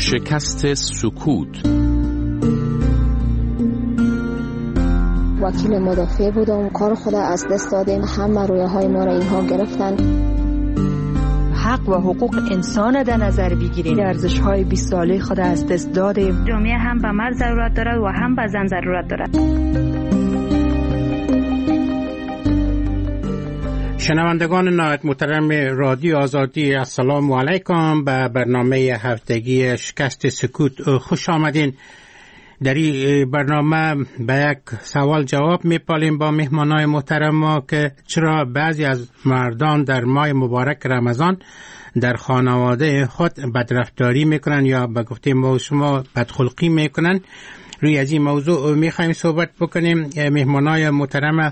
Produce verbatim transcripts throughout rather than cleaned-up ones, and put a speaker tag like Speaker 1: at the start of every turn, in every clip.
Speaker 1: شکست سکوت.
Speaker 2: وکیل مدافع بودم، کار خود از دست دادیم، همه رویه های ما را اینها گرفتن.
Speaker 3: حق و حقوق انسان در نظر بگیریم، ارزش های بیست ساله خود از دست دادیم.
Speaker 4: جامعه هم به مرد ضرورت دارد و هم به زن ضرورت دارد.
Speaker 5: شنوندگان نهایت محترم رادیو آزادی، السلام علیکم. به برنامه هفتگی شکست سکوت خوش آمدین. در این برنامه به یک سوال جواب میپالیم با مهمانای محترم ما که چرا بعضی از مردان در ماه مبارک رمضان در خانواده خود بدرفتاری میکنن یا به گفته ما شما بدخلقی میکنن. روی از این موضوع میخوایم صحبت بکنیم. مهمانای محترم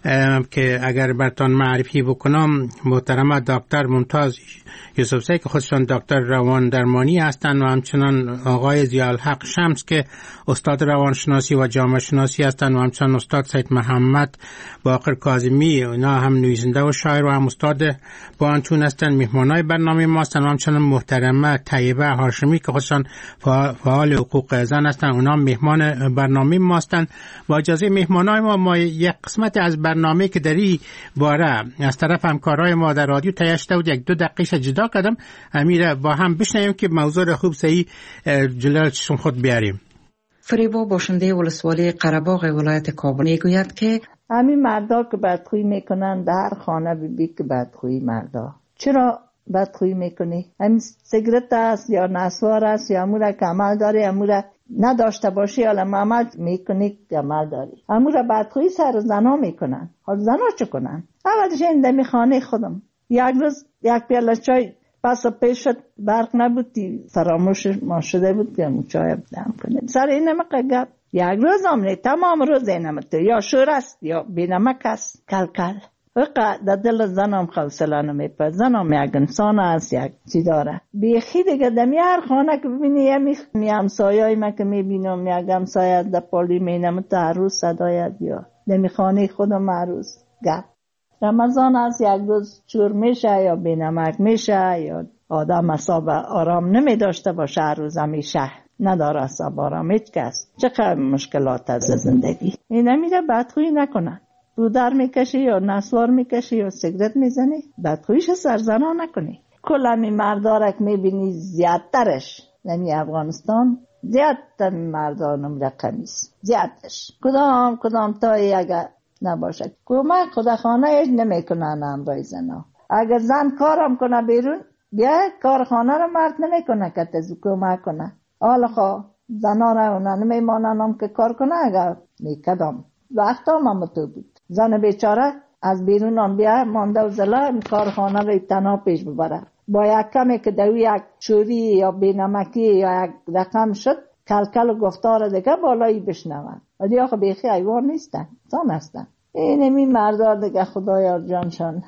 Speaker 5: که اگر براتون معرفی بکنم، محترم دکتر ممتاز یوسفزی که خودشان دکتر روان درمانی هستند و همچنان آقای ضیاءالحق شمس که استاد روانشناسی و جامعه شناسی هستند و همچنان استاد سید محمد باقر کاظمی، اینا هم نویسنده و شاعر و هم استاد بانچون هستند. مهمانای برنامه ما هستند و همچنان محترمه طیبه هاشمی که خودشان فعال حقوق زن هستند، اونا مهمان برنامه ما هستند. با اجازه مهمانای ما ما یک قسمت از برنامه که در این باره از طرف همکارای ما در رادیو تهیه شده بود یک دو دقیقه جدا کردم، امیر با هم بشنویم که موضوع خوب صحیح جلوی چشم خود بیاریم.
Speaker 3: فریبا باشنده ولسوالی قره‌باغ ولایت کابل میگوید که
Speaker 6: همین مردا که بدخویی میکنن در هر خانه بی که بدخویی مردا. چرا بدخویی میکنی؟ همین سیگرت است یا نسوار است یا امور که عمل داری، امور نداشته باشی حالا عمل میکنی که عمل داری. امور بدخویی سر زنا میکنن. حالا زنا چه کنن؟ اولش این دمی خانه خودم یک روز یک پیاله چای پس پیش شد، برق نبودی، فراموش ما شده بود که مو چای دم کنه. سر این نمک گپ یک روز هم تمام روز این نمک یا شور است یا بی نمک است. کل کل وقع در دل زنم خوصله نمیپه. زنم یک انسان است، یک چی داره بیخی دیگه. دمی هر خانه که ببینی یمی همسایه‌ای من که میبینم یک همسایه در پالی مینم تا عروس صدایت یا دمی خانه خودم عروس گپ. رمضان است، یک روز چور میشه یا بینمک میشه یا آدم اصاب آرام نمی داشته باشه، هر روز همیشه نداره اصاب آرام هیچ کس. چقدر مشکلات از زندگی. این نمیره بدخویی نکنن. رودر میکشی یا نسوار میکشی یا سیگرت میزنی، بدخوییش سرزنا نکنی. کل همی مردارک میبینی زیادترش نمی افغانستان زیادتر مردانم رقمیست زیادش. کدام کدام تایی اگر نباشه کمک خدا خانه ایج نمی کنن امرای زنا. اگر زن کارم کنه بیرون بیا کارخانه رو مرد نمی کنه که تزو کمک کنه. حالا خواه زنا رو اونا نمی مانن هم که کار کنه. اگر میکدم وقت هم هم تو بود زن بیچاره از بیرون هم بیا مانده و زلا کارخانه رو تنها پیش ببره. با یک کمی که دوی یک چوری یا بینمکی یا یک رقم شد کلکل و گفتار دیگه بالایی بشنون. ولی آخه بیخی ایوار نیستن، زن هستن. این این مردار دیگه خدایا جانشان.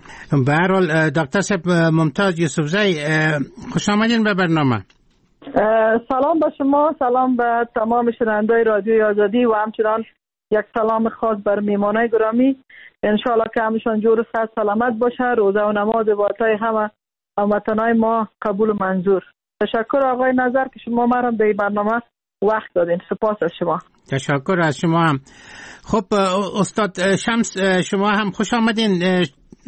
Speaker 5: به هر حال دکتر صاحب ممتاز یوسفزی خوش آمدین به برنامه.
Speaker 7: سلام به شما، سلام به تمام شنوندگان رادیوی آزادی و همچنان یک سلام خاص بر میهمانای گرامی. انشالله که همشان جور و صحت سلامت باشه. روزه و نماز و عبادت‌های همه هموطنای ما قبول و منظور. تشکر آقای نظر که شما ما را به برنامه وقت دادین. سپاس از شما.
Speaker 5: تشکر از شما هم. خب استاد شمس شما هم خوش آمدین.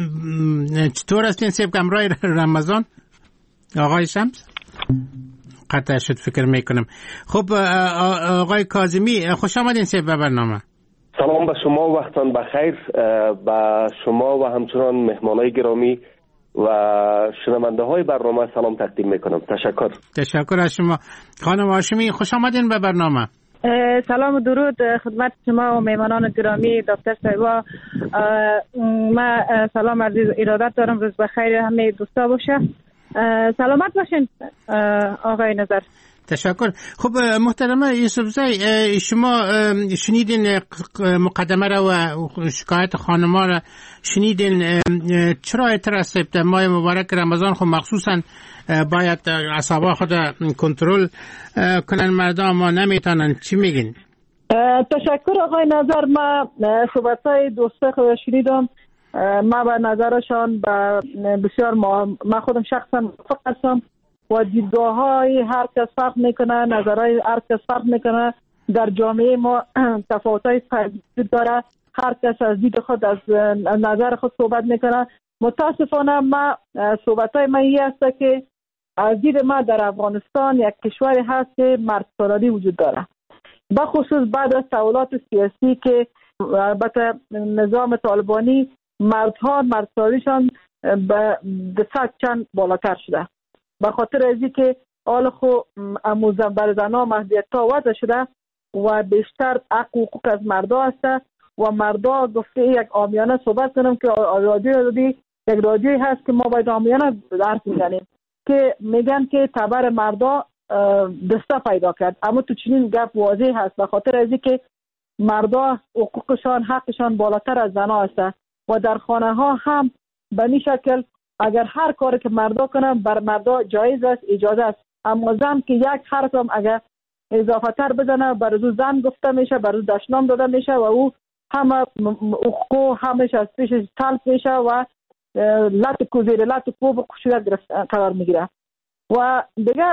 Speaker 5: چطور هستین سیب گمرای رمضان؟ آقای شمس قطع شد فکر میکنم. خب آقای کاظمی خوش آمدین سیب به برنامه.
Speaker 8: سلام به شما، وقتان بخیر. به شما و همچنان مهمانای گرامی و شنونده های برنامه سلام تقدیم میکنم. تشکر.
Speaker 5: تشکر از شما. خانم هاشمی خوش آمدین به برنامه.
Speaker 7: سلام و درود خدمت شما و مهمانان گرامی. دکتر صاحبا ما سلام عزیز ارادت دارم. روز بخیر همه دوستا باشه. سلامت باشین آقای نظر.
Speaker 5: تشکر. خب محترمه یوسفزی شما شنیدین مقدمه را و شکایت خانما را شنیدین. چرا اعتراض در ماه مبارک رمضان خب مخصوصا باید اعصاب خود کنترل کنن مردم ما نمیتونن؟ چی میگین؟
Speaker 7: تشکر آقای نظر. ما صحبت‌های دوستا خود شنیدم. ما به نظرشان بسیار ما, ما خودم شخصا موافق هستم و دیدگاه های هر کس فرق میکنه، نظرهای هر کس فرق میکنه. در جامعه ما تفاوت های وجود داره، هر کس از دید خود از نظر خود صحبت میکنه. متاسفانه ما صحبت های من این است که از دید ما در افغانستان یک کشوری هست که مردسالاری وجود داره، بخصوص بعد از تحولات سیاسی که البته نظام طالبانی مردها مردسالاریشان به صد چند بالاتر شده، به خاطر ازی که حال خو اموزن بر زنها محدودیت ها وضع شده و بیشتر حق و حقوق از مردا است و مردا گفته یک عامیانه صحبت کنم که رادیو رادیو یک رادیویی هست که ما باید عامیانه درس میزنیم که میگن که تبر مردا دسته پیدا کرد، اما تو چنین گپ واضح هست به خاطر ازی که مردا حقوقشان حقشان بالاتر از زنها است و در خانه ها هم به این شکل اگر هر کاری که مردا کنن بر مردا جایز است، اجازه است، اما زن که یک حرف هم اگر اضافه تر بزنه بر او زن گفته میشه، بر او دشنام داده میشه و او همه حقوق همش از پیشش طلب میشه و لط کوزیر لط کو به کشیده قرار میگیره. و دیگه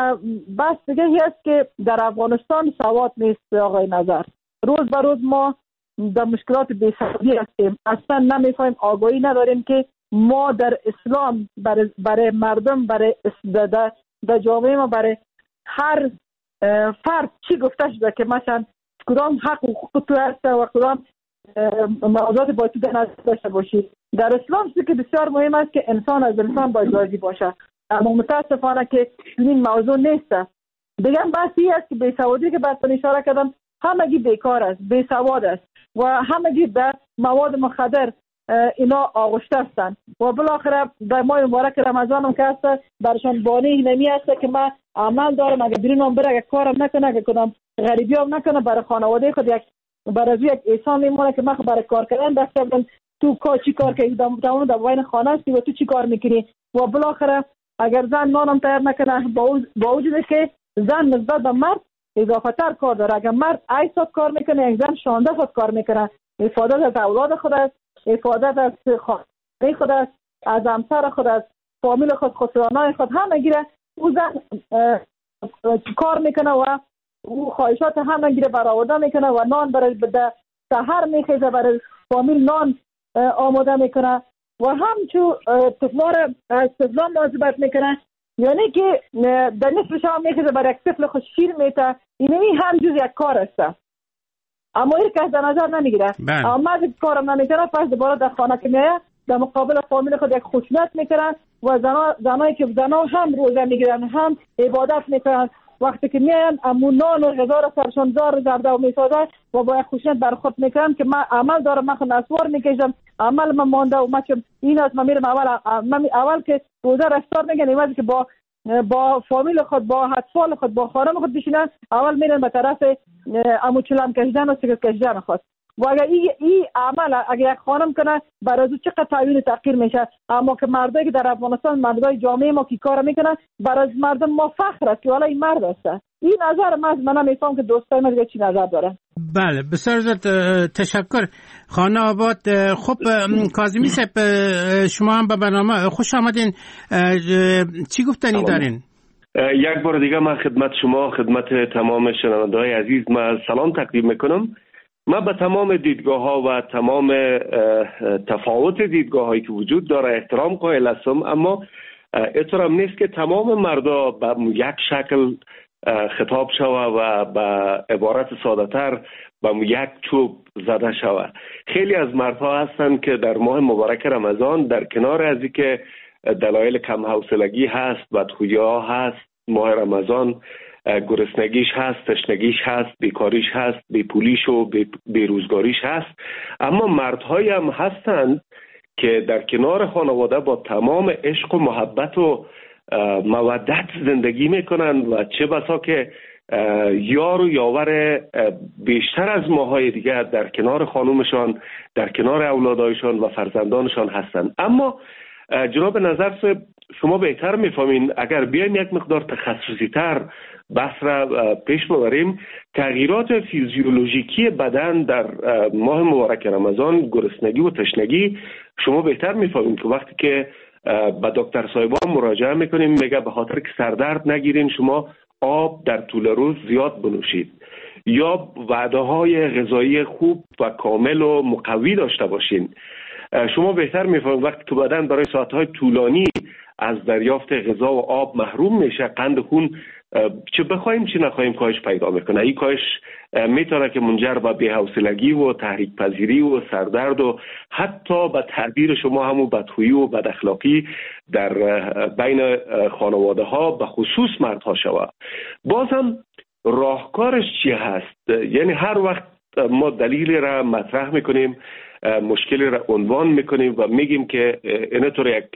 Speaker 7: بس دیگه هست که در افغانستان سواد نیست آقای نظر، روز به روز ما در مشکلات بی‌سوادی هستیم، اصلا نمیفهمیم، آگاهی نداریم که ما در اسلام برای, برای مردم، برای در, در جامعه ما برای هر فرد چی گفته شده که مثلا کدام حق و حقوق تو هست و کدام موضوعات باید تو در نظر داشته باشی. در اسلام چیزی که بسیار مهم است که انسان از انسان باید راضی باشه، اما متاسفانه که این موضوع نیست. دیگه بحثی است که بی‌سوادی که بعد اشاره کردم همگی بیکار است، بی‌سواد است و همگی به مواد مخدر اینا آغشته هستند و بالاخره در ماه مبارک رمضان هم که هست برشان بانه نمی هست که من عمل دارم اگه بیرونم بره، اگه کارم نکنه، اگه کدام غریبی هم نکنه، برای خانواده خود یک برای یک احسان میمونه که من برای کار کردن دستم تو کار چی کار که دامون در بین خانه هستی و تو چی کار میکنی و بالاخره اگر زن نانم تیار نکنه با وجود که زن نسبت به مرد اضافه تر کار داره، اگر مرد ای ساعت کار میکنه یک زن شانزده ساعت کار میکنه، حفاظت از اولاد خود است، حفاظت از خانواده خود است، از همسر خود است، فامیل خود، خسرانای خود همه گیره او زن کار میکنه و او خواهشات همه گیره برآورده میکنه و نان برای سحر میخیزه، برای فامیل نان آماده میکنه و همچون تفلار از تفلان مواظبت میکنه، یعنی که در نصف شام میخیزه برای یک طفل خود شیر میته، اینمی هم جز یک کار است، اما این کس در نظر نمیگیره. اما مرد کارم نمیکنه پس دوباره در خانه که میایه در مقابل فامیل خود یک خشونت میکنن و زنا زنایی که زنا هم روزه میگیرن هم عبادت میکنن، وقتی که میاین امون نان و غذا را سرشان زار زرده و میسازن و با یک خشونت بر خود میکنن که من عمل دارم، من خود نسوار میکشم، عمل من مانده و مچم این است، من میرم اول من اول که روزه رفتار میگن ایوازی که با با فامیل خود، با اطفال خود، با خانم خود بشینن، اول میرن به طرف امو چلم کشیدن و سیگار کشیدن خود و اگر این ای عمل اگر یک خانم کنه برای از چقدر تعیین تغییر میشه، اما که مردایی که در افغانستان مردای جامعه ما که کار میکنن برای مردم ما فخر است که حالا این مرد است. این نظر من من نمیفهم که دوستای من دیگه چی نظر داره.
Speaker 5: بله بسیار زیاد تشکر خانه آباد. خب کاظمی صاحب شما هم به برنامه خوش آمدین، چی گفتنی دارین؟
Speaker 8: یک بار دیگه من خدمت شما، خدمت تمام شنونده‌های عزیز من سلام تقدیم میکنم. من به تمام دیدگاه ها و تمام تفاوت دیدگاه هایی که وجود داره احترام قائل هستم، اما احترام نیست که تمام مردا به یک شکل خطاب شوه و به عبارت ساده تر به یک چوب زده شوه. خیلی از مردها هستند که در ماه مبارک رمضان در کنار از اینکه دلایل کم حوصلگی هست، بدخویی ها هست، ماه رمضان گرسنگیش هست، تشنگیش هست، بیکاریش هست، بیپولیش و بیروزگاریش هست، اما مردهایی هم هستند که در کنار خانواده با تمام عشق و محبت و مودت زندگی میکنن و چه بسا که یار و یاور بیشتر از ماهای دیگر در کنار خانومشان، در کنار اولادایشان و فرزندانشان هستند. اما جناب نظر شما بهتر میفهمین اگر بیایم یک مقدار تخصصی تر بحث را پیش ببریم، تغییرات فیزیولوژیکی بدن در ماه مبارک رمضان، گرسنگی و تشنگی، شما بهتر میفهمین که وقتی که به دکتر صاحبا مراجعه میکنیم، میگه به خاطر که سردرد نگیرین شما آب در طول روز زیاد بنوشید، یا وعده های غذایی خوب و کامل و مقوی داشته باشین. شما بهتر میفهمید وقتی که بدن برای ساعتهای طولانی از دریافت غذا و آب محروم میشه، قند خون چه بخوایم چه نخوایم کاهش پیدا میکنه. این کاهش میتونه که منجر به بی‌حوصلگی و تحریک پذیری و سردرد و حتی به تعبیر شما همون بدخویی و بد اخلاقی در بین خانواده ها به خصوص مردها شود. بازم راهکارش چی هست؟ یعنی هر وقت ما دلیلی را مطرح میکنیم، مشکلی را عنوان میکنیم و میگیم که اینطور یک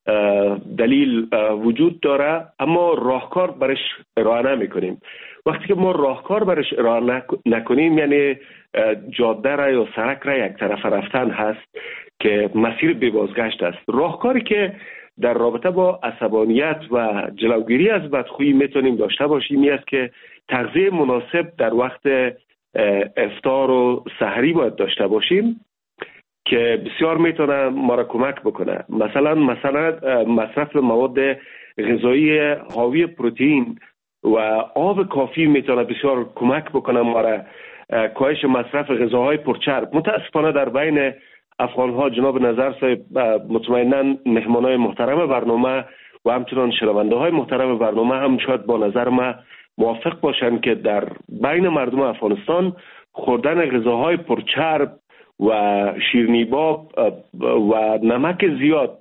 Speaker 8: دلیل وجود داره اما راهکار برش ارائه نمیکنیم. وقتی که ما راهکار برش ارائه نکنیم یعنی جاده را یا سرک را یک طرف رفتن هست که مسیر بی بازگشت است. راهکاری که در رابطه با عصبانیت و جلوگیری از بدخویی میتونیم داشته باشیم این است که تغذیه مناسب در وقت افطار و سحری باید داشته باشیم که بسیار میتونه ما را کمک بکنه. مثلا مثلا مصرف مواد غذایی حاوی پروتئین و آب کافی میتونه بسیار کمک بکنه ما را کاهش مصرف غذاهای پرچرب. متاسفانه در بین افغان ها جناب نظر صاحب مطمئنا مهمانای محترم برنامه و همچنان شنونده های محترم برنامه هم شاید با نظر ما موافق باشند که در بین مردم افغانستان خوردن غذاهای پرچرب و شیرینی‌باب و نمک زیاد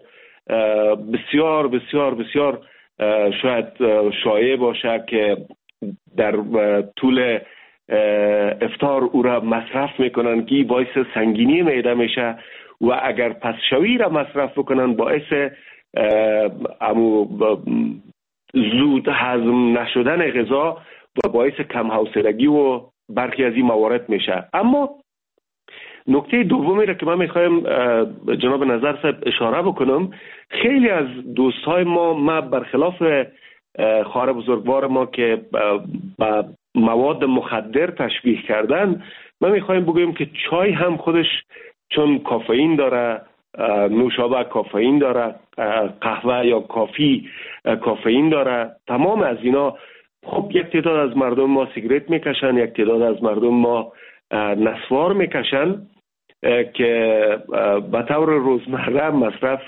Speaker 8: بسیار بسیار بسیار شاید شایع باشه که در طول افطار او را مصرف میکنن که باعث سنگینی معده میشه و اگر پس شوی را مصرف بکنن باعث امو زود هضم نشدن غذا و باعث کم حوصلگی و برخی از این موارد میشه. اما نکته دومی را که من میخوایم جناب نظر صاحب اشاره بکنم، خیلی از دوستای ما ما برخلاف خواهر بزرگوار ما که با مواد مخدر تشبیه کردن، ما میخوایم بگویم که چای هم خودش چون کافئین داره، نوشابه کافئین داره، قهوه یا کافی کافئین داره، تمام از اینا. خب یک تعداد از مردم ما سیگرت میکشن، یک تعداد از مردم ما نسوار میکشن که به طور روزمره مصرف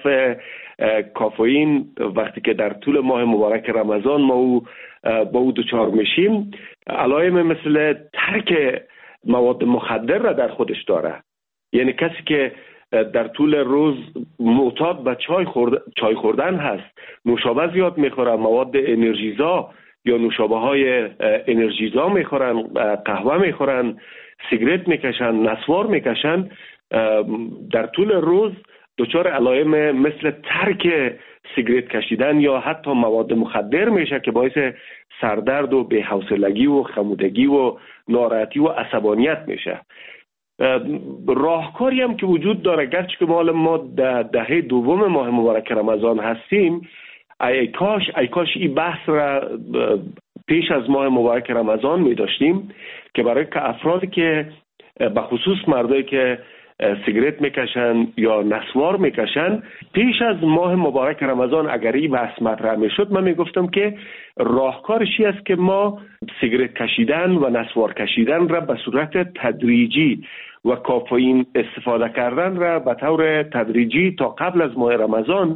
Speaker 8: کافئین وقتی که در طول ماه مبارک رمضان ما او با او دچار میشیم علائم مثل ترک مواد مخدر را در خودش داره. یعنی کسی که در طول روز معتاد به چای خورد... چای خوردن هست، نوشابه زیاد میخورن، مواد انرژیزا یا نوشابه های انرژیزا میخورن، قهوه میخورن، سیگرت میکشن، نسوار میکشن، در طول روز دچار علائم مثل ترک سیگرت کشیدن یا حتی مواد مخدر میشه که باعث سردرد و بی‌حوصلگی و خمودگی و ناراحتی و عصبانیت میشه. راهکاری هم که وجود داره، گرچه که ما ما دهه دوم ماه مبارک رمضان هستیم، ای کاش ای کاش این بحث را پیش از ماه مبارک رمضان می داشتیم که برای که افرادی که به خصوص مردایی که سیگرت میکشن یا نسوار میکشن پیش از ماه مبارک رمضان اگر این بحث مطرح میشد، من میگفتم که راهکارش است که ما سیگرت کشیدن و نسوار کشیدن را به صورت تدریجی و کافئین استفاده کردن را به طور تدریجی تا قبل از ماه رمضان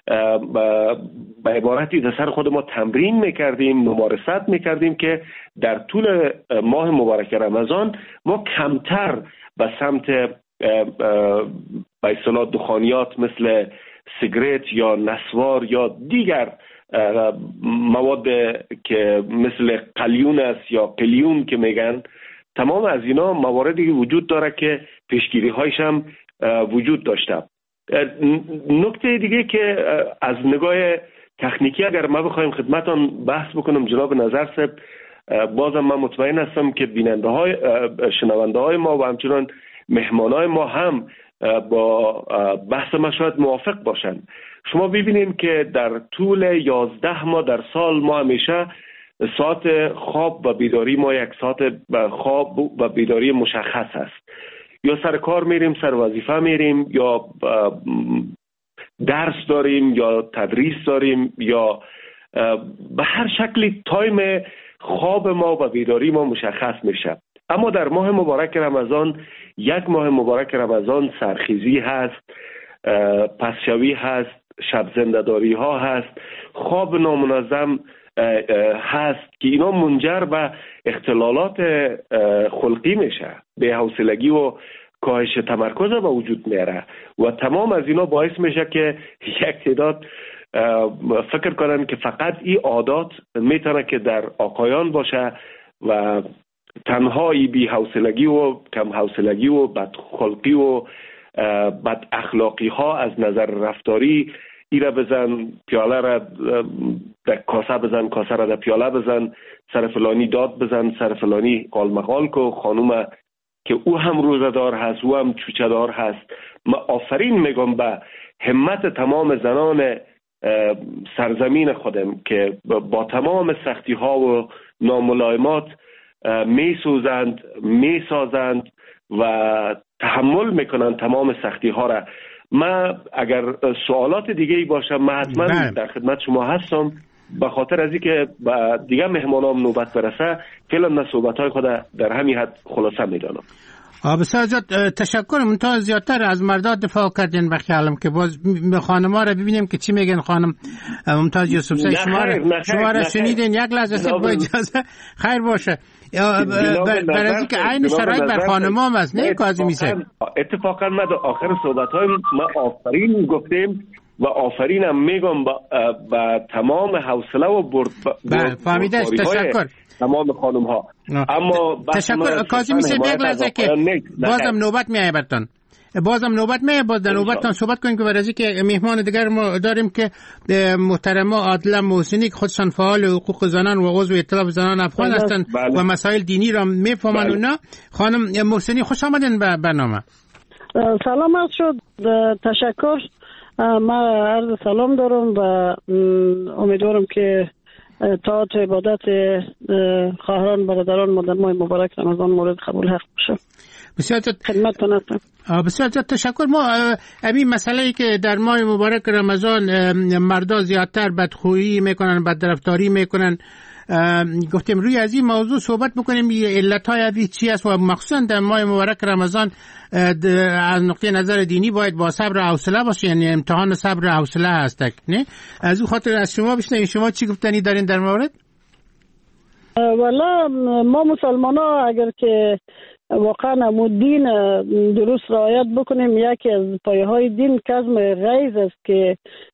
Speaker 8: به عبارتی در سر خود ما تمرین میکردیم، ممارست میکردیم که در طول ماه مبارک رمضان ما کمتر به سمت به اصطلاح دخانیات مثل سیگرت یا نسوار یا دیگر مواد که مثل قلیون است یا قلیون که میگن، تمام از اینا مواردی وجود داره که پیشگیری هایش هم وجود داشته. نکته دیگه که از نگاه تکنیکی اگر ما بخوایم خدمتان بحث بکنم جناب نظر صاحب، بازم من مطمئن هستم که بیننده های شنونده های ما و همچنان مهمانای ما هم با بحث ما شاید موافق باشن. شما ببینید که در طول یازده ماه در سال ما همیشه ساعت خواب و بیداری ما یک ساعت خواب و بیداری مشخص است. یا سر کار میریم، سر وظیفه میریم، یا درس داریم یا تدریس داریم یا به هر شکلی تایم خواب ما و بیداری ما مشخص میشه. اما در ماه مبارک رمضان، یک ماه مبارک رمضان، سرخیزی هست، پسشوی هست، شب زنده‌داری ها هست، خواب نامنظم هست که اینا منجر به اختلالات خلقی میشه، به حوصلگی و کاهش تمرکز به وجود میاره و تمام از اینا باعث میشه که یک تعداد فکر کنن که فقط این عادات میتونه که در آقایان باشه و تنها ای بی حوصلگی و کم حوصلگی و بدخلقی و بد اخلاقی ها از نظر رفتاری، ایره بزن پیاله را در کاسه بزن، کاسه را در پیاله بزن، سر فلانی داد بزن، سر فلانی قال مقال کو، خانوم که او هم روزدار هست، او هم چوچه دار هست. من آفرین میگم به همت تمام زنان سرزمین خودم که با تمام سختی ها و ناملایمات می سوزند، می سازند و تحمل میکنند تمام سختی ها را. من اگر سوالات دیگه ای باشه من حتما در خدمت شما هستم، به خاطر از اینکه دیگه مهمانام نوبت برسه فعلا من صحبت‌های خود در همین حد خلاصه میدانم.
Speaker 5: بسیار زیاد تشکر. منتها زیادتر از مردا دفاع کردین، بخیالم که باز خانم‌ها را ببینیم که چی میگن. خانم ممتاز یوسفزی شما را شما را شنیدین. یک لحظه با اجازه خیر باشه. برای اینکه عین شرایط بر خانم‌ها است، نه کاظمی صاحب.
Speaker 8: اتفاقا ما در آخر صحبت‌های ما آفرین گفتیم و آفرینم میگم با, با تمام حوصله و برد
Speaker 5: بله فهمیدش. تشکر
Speaker 8: تمام خانم ها. اما
Speaker 5: تشکر کاظمی صاحب. یک لحظه که بازم نوبت میایه براتون، بازم نوبت میایه، باز در نوبتتون صحبت کنیم که برای که مهمان دیگر ما داریم که محترمه عادله محسنی که خودشان فعال حقوق زنان و عضو ائتلاف زنان افغان هستند و مسائل دینی را میفهمند. اونا خانم محسنی خوش آمدین به برنامه.
Speaker 9: سلام عرض شد. تشکر. من عرض سلام دارم و امیدوارم که طاعت و عبادت خواهران برادران ما در ماه مبارک رمضان مورد قبول حق باشه.
Speaker 5: بسیار
Speaker 9: خدمتتون هستم.
Speaker 5: بسیار تشکر. ما همین مسئله‌ای که در ماه مبارک رمضان مردا زیادتر بدخویی میکنن، بدرفتاری میکنن، گفتیم روی از این موضوع صحبت بکنیم. علت‌های از چی است و مخصوصا در ماه مبارک رمضان از نقطه نظر دینی باید با صبر و حوصله باشه، یعنی امتحان صبر و حوصله هست. نه از اون خاطر از شما بشنویم شما چی گفتنی دارین در مورد؟
Speaker 9: والا ما مسلمان‌ها اگر که واقعا امو دین درست رعایت بکنیم، یکی از پایه‌های دین کظم غیظ است که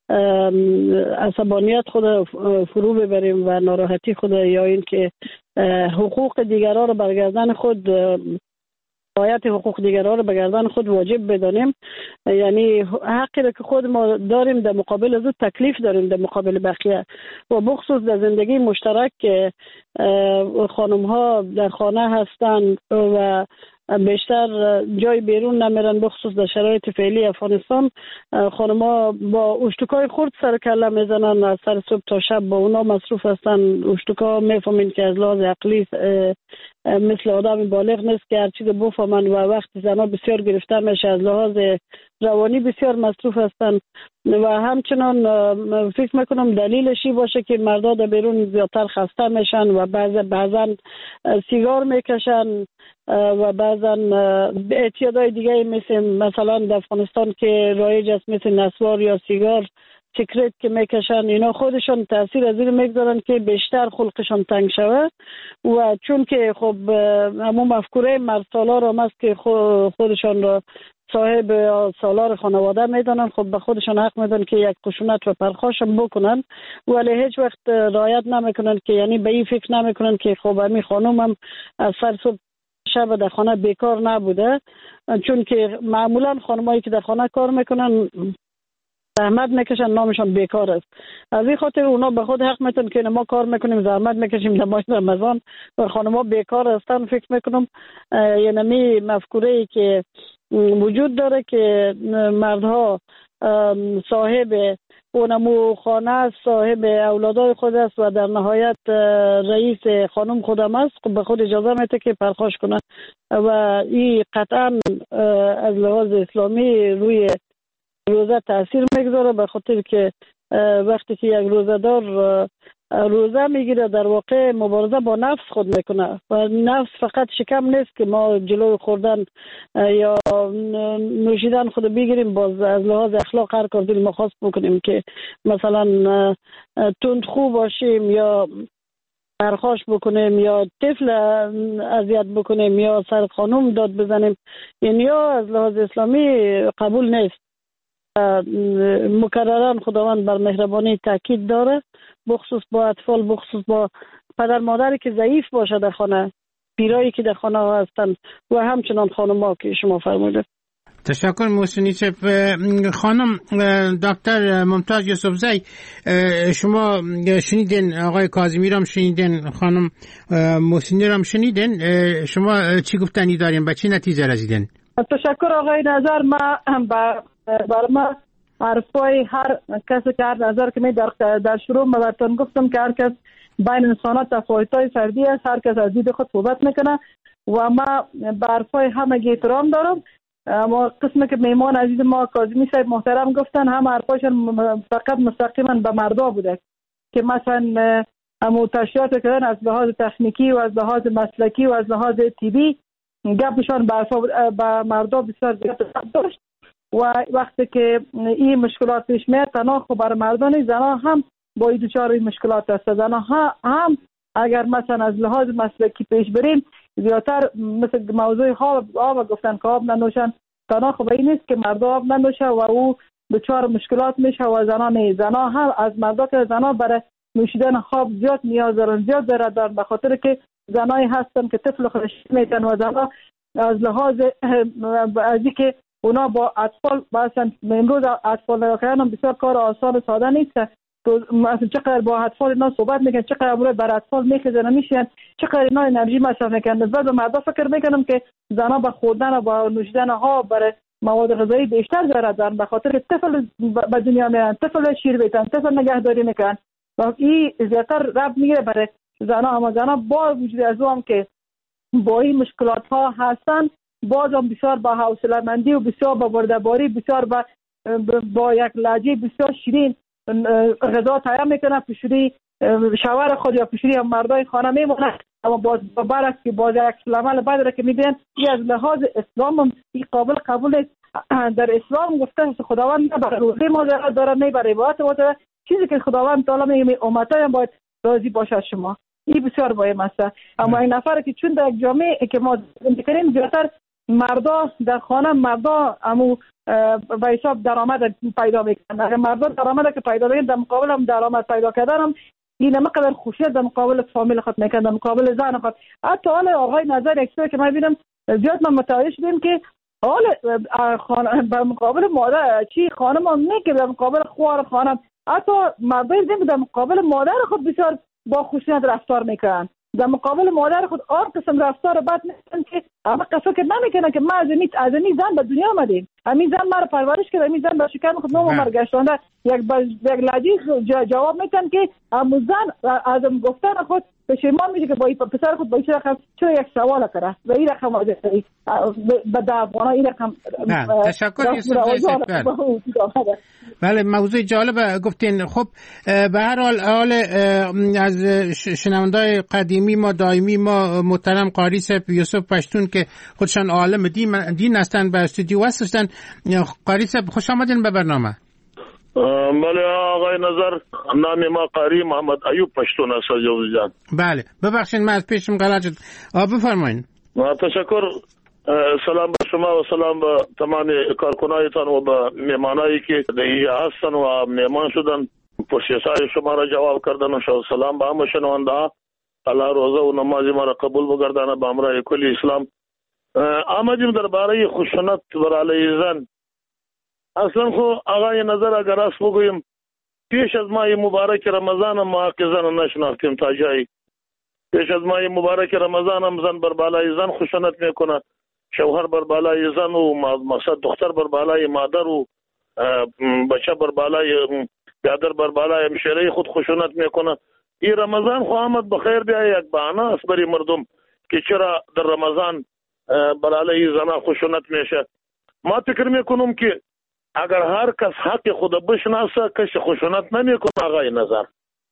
Speaker 9: عصبانیت خود فرو ببریم و ناراحتی خود، یا این که حقوق دیگران رو برگردن خود رعایت حقوق دیگران رو به گردن خود واجب بدانیم. یعنی حقی را که خود ما داریم در مقابل از او تکلیف داریم در مقابل بقیه، و بخصوص در زندگی مشترک که خانم ها در خانه هستند و بیشتر جای بیرون نمیرن، بخصوص در شرایط فعلی افغانستان خانم ها با اشتکای خورد سر کله میزنن، از سر صبح تا شب با اونا مصروف هستن. اشتکا میفهمین که از لحاظ عقلی مثل آدم بالغ نیست که هر چیز بفهمن و وقتی زنها بسیار گرفته میشه، از لحاظ روانی بسیار مصروف هستن و همچنان فکر میکنم دلیلشی باشه که مردا در بیرون زیادتر خسته میشن و بعضا بعضا سیگار میکشن و بعضا اعتیادهای دیگه مثل مثلا در افغانستان که رایج است مثل نسوار یا سیگار سیگرت که میکشن، اینا خودشان تاثیر از این میگذارن که بیشتر خلقشان تنگ شوه. و چون که خب همون مفکوره مرد سالار هم است که خودشان را صاحب سالار خانواده میدانن، خب به خودشان حق میدن که یک خشونت و پرخاشم بکنن، ولی هیچ وقت رعایت نمیکنن که یعنی به این فکر نمیکنن که خب همین خانم هم از سر صبح شب در خانه بیکار نبوده، چون که معمولا خانمایی که در خانه کار میکنن زحمت میکشن نامشان بیکار است. از این خاطر اونا به خود حق میتونن که ما کار میکنیم زحمت میکشیم در ماه رمضان و خانم‌ها بیکار هستن. فکر میکنم یعنی مفکوره ای که وجود داره که مردها صاحب اونمو خانه است، صاحب اولادای خود است و در نهایت رئیس خانم خودم است، خب به خود اجازه میده که پرخاش کنه و این قطعا از لحاظ اسلامی روی روزه تاثیر میگذاره، به خاطر که وقتی که یک روزه‌دار روزه میگیره در واقع مبارزه با نفس خود میکنه و نفس فقط شکم نیست که ما جلوی خوردن یا نوشیدن خود بگیریم، باز از لحاظ اخلاق هر کار دل ما خواست بکنیم که مثلا تندخو باشیم یا پرخاش بکنیم یا طفل اذیت بکنیم یا سر خانم داد بزنیم، یعنی یا از لحاظ اسلامی قبول نیست. مکرران خداوند بر مهربانی تاکید داره، بخصوص با اطفال، بخصوص با پدر مادری که ضعیف باشه در خانه، پیرایی که در خانه ها هستند و همچنان خانم‌ها که شما فرمودید.
Speaker 5: تشکر محسن یوسف. خانم دکتر ممتاز یوسفزی، شما شنیدین، آقای کاظمی را هم شنیدین، خانم محسنی را هم شنیدین، شما چی گفتنی دارین، به چی نتیجه رسیدین؟
Speaker 7: تشکر آقای نظر. ما بر ما حرفای هر کسی که هر نظر که می در در شروع ما براتون گفتم که هر کس بین انسانات تفاوت‌های فردی است، هر کس از دید خود صحبت میکنه و ما به حرفای همگی احترام دارم. اما قسمی که میمان عزیز ما کاظمی صاحب محترم گفتن، هم حرفاشون فقط مستقیما به مردا بوده که مثلا همو تشریحات کردن از لحاظ تکنیکی و از لحاظ مسلکی و از لحاظ طبی گپشان به مردا بسیار زیاد داشت و وقتی که این مشکلات پیش میاد تنها خب بر مردان، زنها هم با این دچار این مشکلات هست. زنها هم اگر مثلا از لحاظ مسلکی پیش بریم زیادتر مثل موضوع ها آب گفتن که آب ننوشن، تنها خب این نیست که مردا آب ننوشه و او دچار مشکلات میشه و زنها نه. زنها هم از مردا که زنها برای نوشیدن خواب زیاد نیاز دارن، زیاد دارن، به خاطر که زنایی هستن که طفل خودش میتن و زنها از لحاظ از اینکه اونا با اطفال مثلا امروز اطفال نگاه هم بسیار کار آسان ساده نیست. تو مثلا چقدر با اطفال اینا صحبت میکنن، چقدر امروز بر اطفال میخزن میشن، چقدر اینا انرژی مصرف میکنن. بعد مردا فکر میکنم که زنا با خوردن و با نوشیدن ها برای مواد غذایی بیشتر ضرر دارن، به خاطر طفل به دنیا میارن، طفل شیر میتن، طفل نگهداری میکنن و این زیادتر رب میگیره برای زنا. اما زنا با وجود از اون که با این مشکلات ها هستن، باز هم بسیار با حوصله مندی و بسیار با بردباری، بسیار با با یک لهجه بسیار شیرین غذا تیار میکنه، پیشوری شوهر خود یا پیشوری هم مردای خانه میمونه. اما باز برعکس که باز یک عمل بعد را که میبینن این از لحاظ اسلام هم این قابل قبول است. در اسلام گفته خداوند نه برای روزه ما داره، نه برای عبادت ما داره، چیزی که خداوند تعالی میگه امتای هم باید راضی باشه شما. این بسیار مهم است. اما این نفر که چون در یک جامعه که ما زندگی کنیم زیادتر مردا در خانه، مردا امو به حساب درآمد پیدا میکنن. اگر مردا درآمد که پیدا میکنن در مقابل هم درآمد پیدا کردن هم این مقدار خوشیت در مقابل فامیل خود میکنن، در مقابل زن خود. حتی حال آقای نظر اکسپر که ما ببینم زیاد ما متوجه شدیم که حال خانه در مقابل مادر چی خانم هم نه که در مقابل خوار خانم، حتی مردای زن در مقابل مادر خود بسیار با خوشیت رفتار میکنن، در مقابل مادر خود آن قسم رفتار بد میکنن که اما قصه که نمیکنن که ما از این از این زن به دنیا آمدیم، همین زن ما رو پرورش کرد، همین زن به شکم خود نام ما گشتانده. یک یک لحظه جواب میتن که همون زن ازم گفتن خود پشیمان میشه که با این پسر خود با این رقم چرا یک سوال کرده و این رقم واضح کنید به افغانا این رقم.
Speaker 5: تشکر یوسف. بله موضوع جالب گفتین. خب به هر حال حال از شنوندای قدیمی ما دائمی ما محترم قاری صاحب یوسف پشتون که خودشان عالم دین دین هستن به استودیو هستن. قاری صاحب خوش آمدین به برنامه.
Speaker 10: بله آقای نظر، نام ما قاری محمد ایوب پشتون است جوز جان.
Speaker 5: بله ببخشید من از پیشم غلط شد. بفرمایید.
Speaker 10: تشکر. سلام به شما و سلام به تمام کارکنایتان و به مهمانایی که اینجا هستن و مهمان شدن، پرسش‌های شما را جواب کردن و سلام به همه شنونده ها. الله روزه و نماز ما را قبول بگردانه به امرای کل اسلام. آمدیم درباره خشونت بر علیه زن. اصلا خو آقای نظر اگر راست بگویم پیش از ماه مبارک رمضان هم ما که زن نشناختیم تا جایی. پیش از ماه مبارک رمضان هم زن بر بالای زن خشونت میکنه، شوهر بر بالای زن و مقصد دختر بر بالای مادر و بچه بر بالای بیادر بر بالای همشیره خود خشونت میکنه. این رمضان خو آمد بخیر بیا یک بهانه است برای مردم که چرا در رمضان بر علیه زن خشونت میشه. ما فکر میکنم که اگر هر کس حق خود بشناسه کسی خشونت نمیکنه. آقای نظر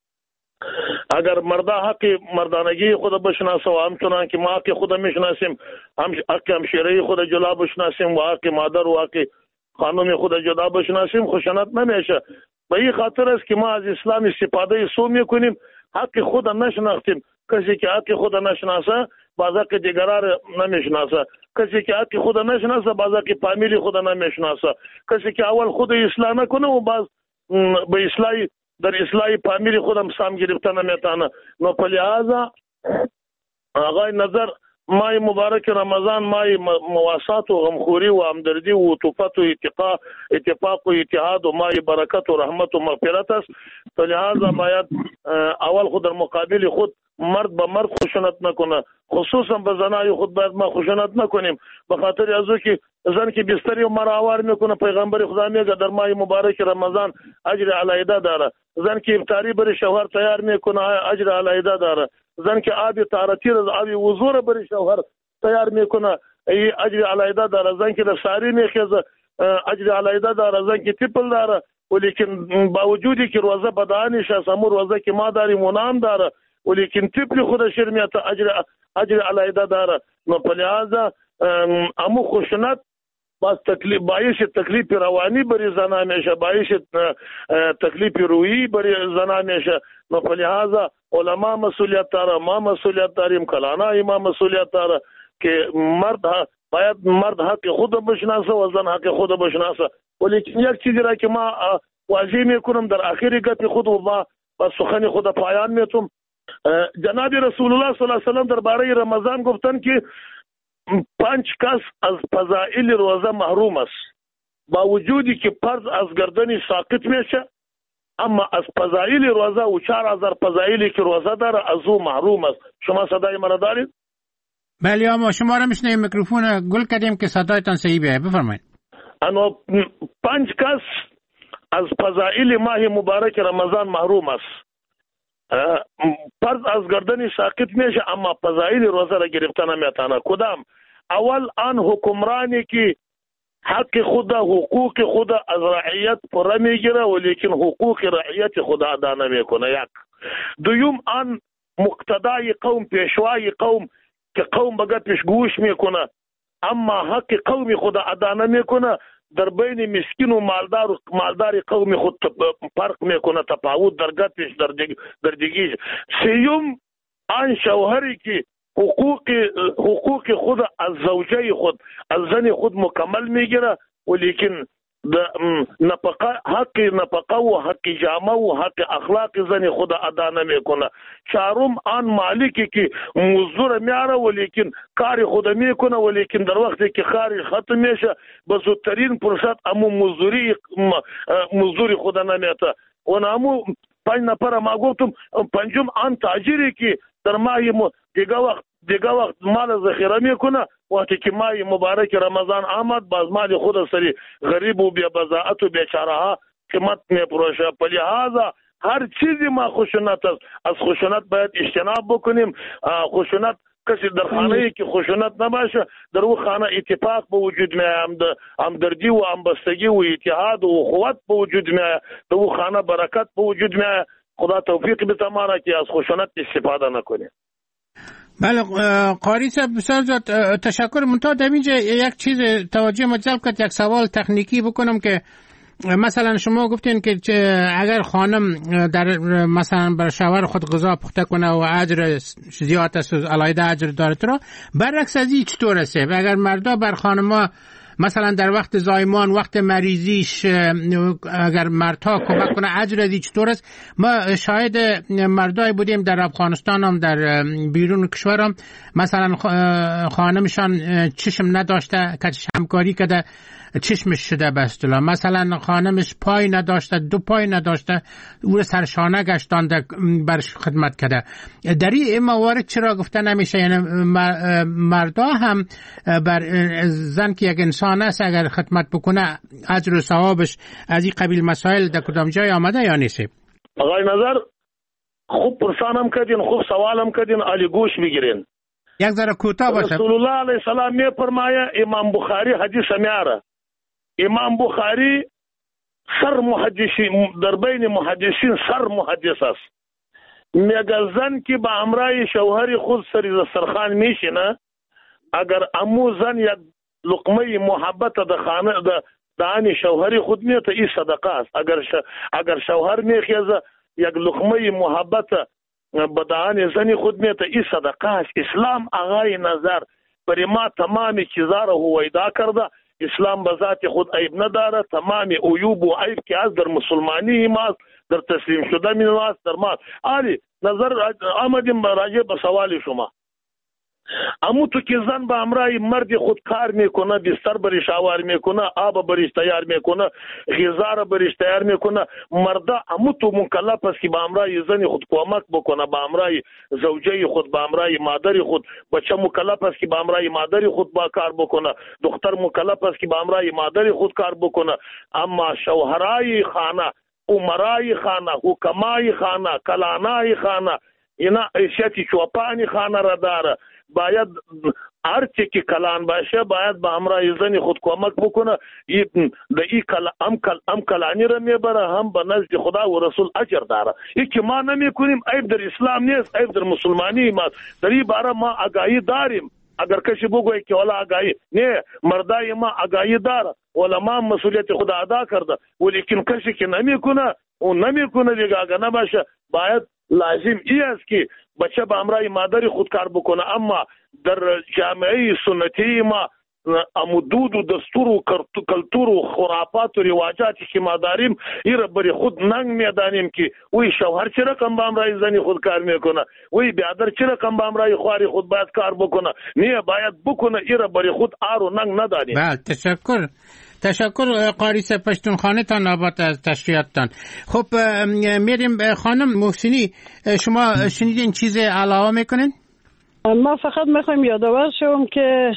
Speaker 10: اگر مردا حق مردانگی خود بشناسه و همچنان که ما حق خود میشناسیم، هم حق همشیرهی خود جلا بشناسیم و حق مادر و حق خانم خود جدا بشناسیم، خشونت نمیشه. به این خاطر است که ما از اسلام استفاده سو میکنیم، حق خود نشناختیم. کسی که حق خود نشناسه باز حق دیگران نمیشناسه، کسی که حق خود نشناسه باز حق فامیلی خود نمیشناسه، کسی که اول خود اصلاح نکنه و باز به اصلاح در اصلاح فامیلی خودم سام گرفته نمیتونه. نو په لحاظا آقای نظر ماه مبارک رمضان ماه مواسات و غمخوری و همدردی و عطوفت و اتفاق اتفاق و اتحاد و ماه برکت و رحمت و مغفرت است. په لحاظا باید اول خود در مقابل خود مرد به مرد خشونت نکنه، خصوصا به زنای خود باید ما خشونت نکنیم. به خاطر ازو که زن که بستری و مرآور میکنه، پیغمبر خدا میگه در ماه مبارک رمضان اجر علیده داره. زن که افطاری برای شوهر تیار میکنه اجر علیده داره. زن که آب طهارتی از آب وضو را برای شوهر تیار میکنه ای اجر علیده داره. زن که در ساری میخیزه اجر علیده داره. زن که تیپل داره، ولیکن با وجودی که روزه بدانش است، همون روزه که ما داریم اونام داره، ولیکن تیپل خود شرمیت اجر اجر علیده داره. نو په لحاظا امو خشونت باز تکلیف باعث تکلیف روانی بری زنا میشه، باعث تکلیف روحی بری زنا میشه. نو په لحاظا علما مسئولیت داره، ما مسئولیت داریم، کلانا امام مسئولیت داره که مرد باید مرد حق خود بشناسه و زن حق خود بشناسه. ولیکن یک چیزی را که ما واضح میکنم در آخری گپ خود و ما با سخن خود پایان میتونم. جناب رسول الله صلی الله علیه وسلم درباره رمضان گفتن که پنج کس از فضائل روزه محروم است، با وجودی که فرض از گردن ساقط میشه، اما از فضائل روزه و چهار هزار فضائلی که روزه داره از او محروم است. شما صدای مرا دارید؟
Speaker 5: بله اما شما را میشنیم، میکروفون گل کردیم که صدایتان صحیح بیه، بفرمایید. اما
Speaker 10: پنج کس از فضائل ماه مبارک رمضان محروم است، فرض از گردن ساقط میشه اما فضائل روزه را گرفته نمیتونه. کدام؟ اول آن حکمرانی که حق خود حقوق خود از رعیت پره میگیره ولیکن حقوق رعیت خود ادا نمیکنه. یک. دویم آن مقتدای قوم، پیشوای قوم که قوم بگه پیشگوش میکنه اما حق قوم خود ادا نمیکنه، در بین مسکین و مالدار مالدار قوم خود فرق میکنه، تفاوت در گپش در دیگ در دیگیش. سیوم آن شوهری که حقوق حقوق خود از زوجه خود از زن خود مکمل میگیره ولیکن نفقه حق نفقه و حق جامه و حق اخلاق زن خود ادا نمیکنه. چهارم آن مالکی که مزدور میاره ولیکن کار خود میکنه ولیکن در وقتی که کار ختم میشه به زودترین فرصت امو مزدوری مزدوری خود نمیته. و نامو پنج نفر ما گفتم. پنجم آن تاجری که در ماه دیگه وقت دیگه وقت مال ذخیره میکنه، وقتی که ماه مبارک رمضان آمد باز مال خود سری غریب و بی بضاعت و بیچاره ها قیمت میپروشه. په لحاظا هر چیزی ما خشونت است، از خشونت باید اجتناب بکنیم. خشونت کسی در خانه ای که خشونت نباشه در او خانه اتفاق به وجود میاد، همدردی و همبستگی و اتحاد و اخوت به وجود میاد، در او خانه برکت به وجود میاد. خدا توفیق بده ما که از خشونت استفاده نکنیم.
Speaker 5: بله قاری صاحب بسیار زیاد تشکر. منتها در اینجا یک چیز توجه ما جلب کرد، یک سوال تکنیکی بکنم که مثلا شما گفتین که اگر خانم در مثلا بر شوهر خود غذا پخته کنه و اجر زیاد است علاوه اجر داره، تو برعکس از این چطور است؟ اگر مردا بر خانم‌ها مثلا در وقت زایمان وقت مریضیش اگر مردها کمک کنه اجر از این چطور است؟ ما شاهد مردای بودیم در افغانستان هم در بیرون کشور هم مثلا خانمشان چشم نداشته که همکاری کرده چشمش شده به اصطلاح، مثلا خانمش پای نداشته دو پای نداشته او رو سرشانه گشتانده برش خدمت کرده. در این موارد چرا گفته نمیشه؟ یعنی مردا هم بر زن که یک انسان است اگر خدمت بکنه اجر و ثوابش از این قبیل مسائل در کدام جای آمده یا نیست؟
Speaker 10: آقای نظر خوب پرسانم کردین، خوب سوالم کردین، علی گوش بگیرین.
Speaker 5: یک ذره کوتاه باشه.
Speaker 10: رسول الله علیه السلام می فرمایه، امام بخاری حدیث میاره، امام بخاری سر محدثین در بین محدثین سر محدث است. میگه زن که به امرای شوهر خود سر دسترخوان میشینه، اگر امو زن یک لقمه محبت د خانه د دهان شوهر خود میته این صدقه است. اگر ش... اگر شوهر میخیزه یک لقمه محبت به دهان زن خود میته این صدقه است. اسلام آغای نظر بر ما تمام چیزا را هویدا کرده. اسلام به ذات خود عیب نداره. تمام عیوب و عیب که از در مسلمانی ماست، در تسلیم شده می ماست، در ما عالی نظر آمدیم راجع به سوال شما. امو تو که زن به امرای مرد خود کار میکنه، بستر بریش آوار میکنه، آب بریش تیار میکنه، غذا بریش تیار میکنه، مردا امو تو مکلف است که به امرای زن خود کمک بکنه، به امرای زوجه خود، به امرای مادر خود. بچه مکلف است که به امرای مادر خود با کار بکنه، دختر مکلف است که به امرای مادر خود کار بکنه. اما شوهرای خانه، عمرای خانه، حکمای خانه، کلانای خانه، اینا ایشتی چوپانی خانه را داره. باید هرچی که کلان باشه باید به همراه زن خود کمک بکنه. در این کل هم کل هم کلانی را میبره، هم به نزد خدا و رسول اجر داره. این که ما نمیکنیم عیب در اسلام نیست، عیب در مسلمانی ماست. در این باره ما آگاهی داریم. اگر کسی بگوید که والا آگاهی نه، مردای ما آگاهی داره، علما مسئولیت خدا ادا کرده، ولیکن کسی که نمیکنه اون نمیکنه دیگه آگاه نباشه. باید لازم ای است که بچه به امرای مادر خود کار بکنه. اما در جامعه سنتی ما امودود و دستور و کلتور و خرافات و رواجاتی که ما داریم، این را بری خود ننگ میدانیم که وی شوهر چه رقم به امرای زنی خود کار میکنه، وی بیادر چه رقم به امرای خواری خود باید کار بکنه. نه باید بکنه، این را بری خود آر و ننگ ندانیم.
Speaker 5: بله تشکر. تشکر قاری پشتونخانه تان آباد از تشریحاتتان. خب میریم خانم محسنی، شما شنیدین چیز علاوه میکنین؟
Speaker 9: ما فقط میخوایم یادآور شوم که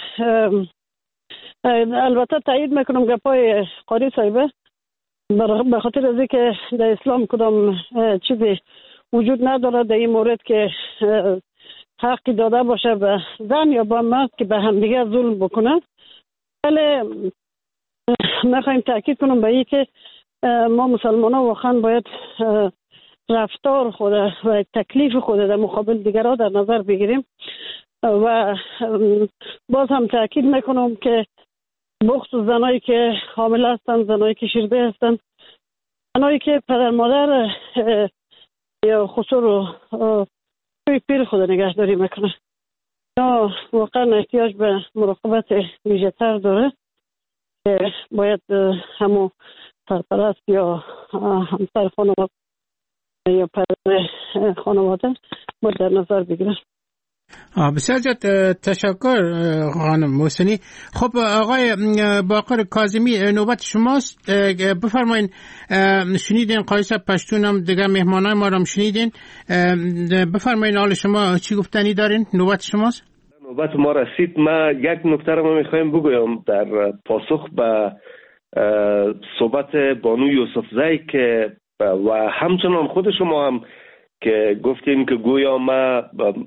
Speaker 9: البته تایید میکنم گپای قاری صاحبه، به خاطر از اینکه در اسلام کدام چیزی وجود نداره در این مورد که حقی داده باشه به زن یا به مرد که به همدیگه ظلم بکنه. ولی میخوایم تاکید کنم به این که ما مسلمان ها واقعا باید رفتار خود و تکلیف خود در مقابل دیگرها در نظر بگیریم. و باز هم تاکید میکنم که بخصوص زنایی که حامل هستن، زنایی که شیرده هستن، زنایی که پدر مادر یا خسر و توی پیر خود نگهداری میکنه، یا واقعا احتیاج به مراقبت ویژه تر داره که باید همون سرپرست یا همسر خانواده یا پدر خانواده باید در نظر بگیرن.
Speaker 5: بسیار زیاد تشکر خانم محسنی. خب آقای باقر کاظمی نوبت شماست. بفرمایید، شنیدین قاری پشتون هم دیگه مهمانای ما رو شنیدین، بفرمایید حال شما چی گفتنی دارین؟ نوبت شماست.
Speaker 8: نوبت ما رسید. ما یک نکته رو ما میخوایم بگویم در پاسخ به صحبت بانو یوسف زی که و همچنان خود شما هم که گفتیم که گویا ما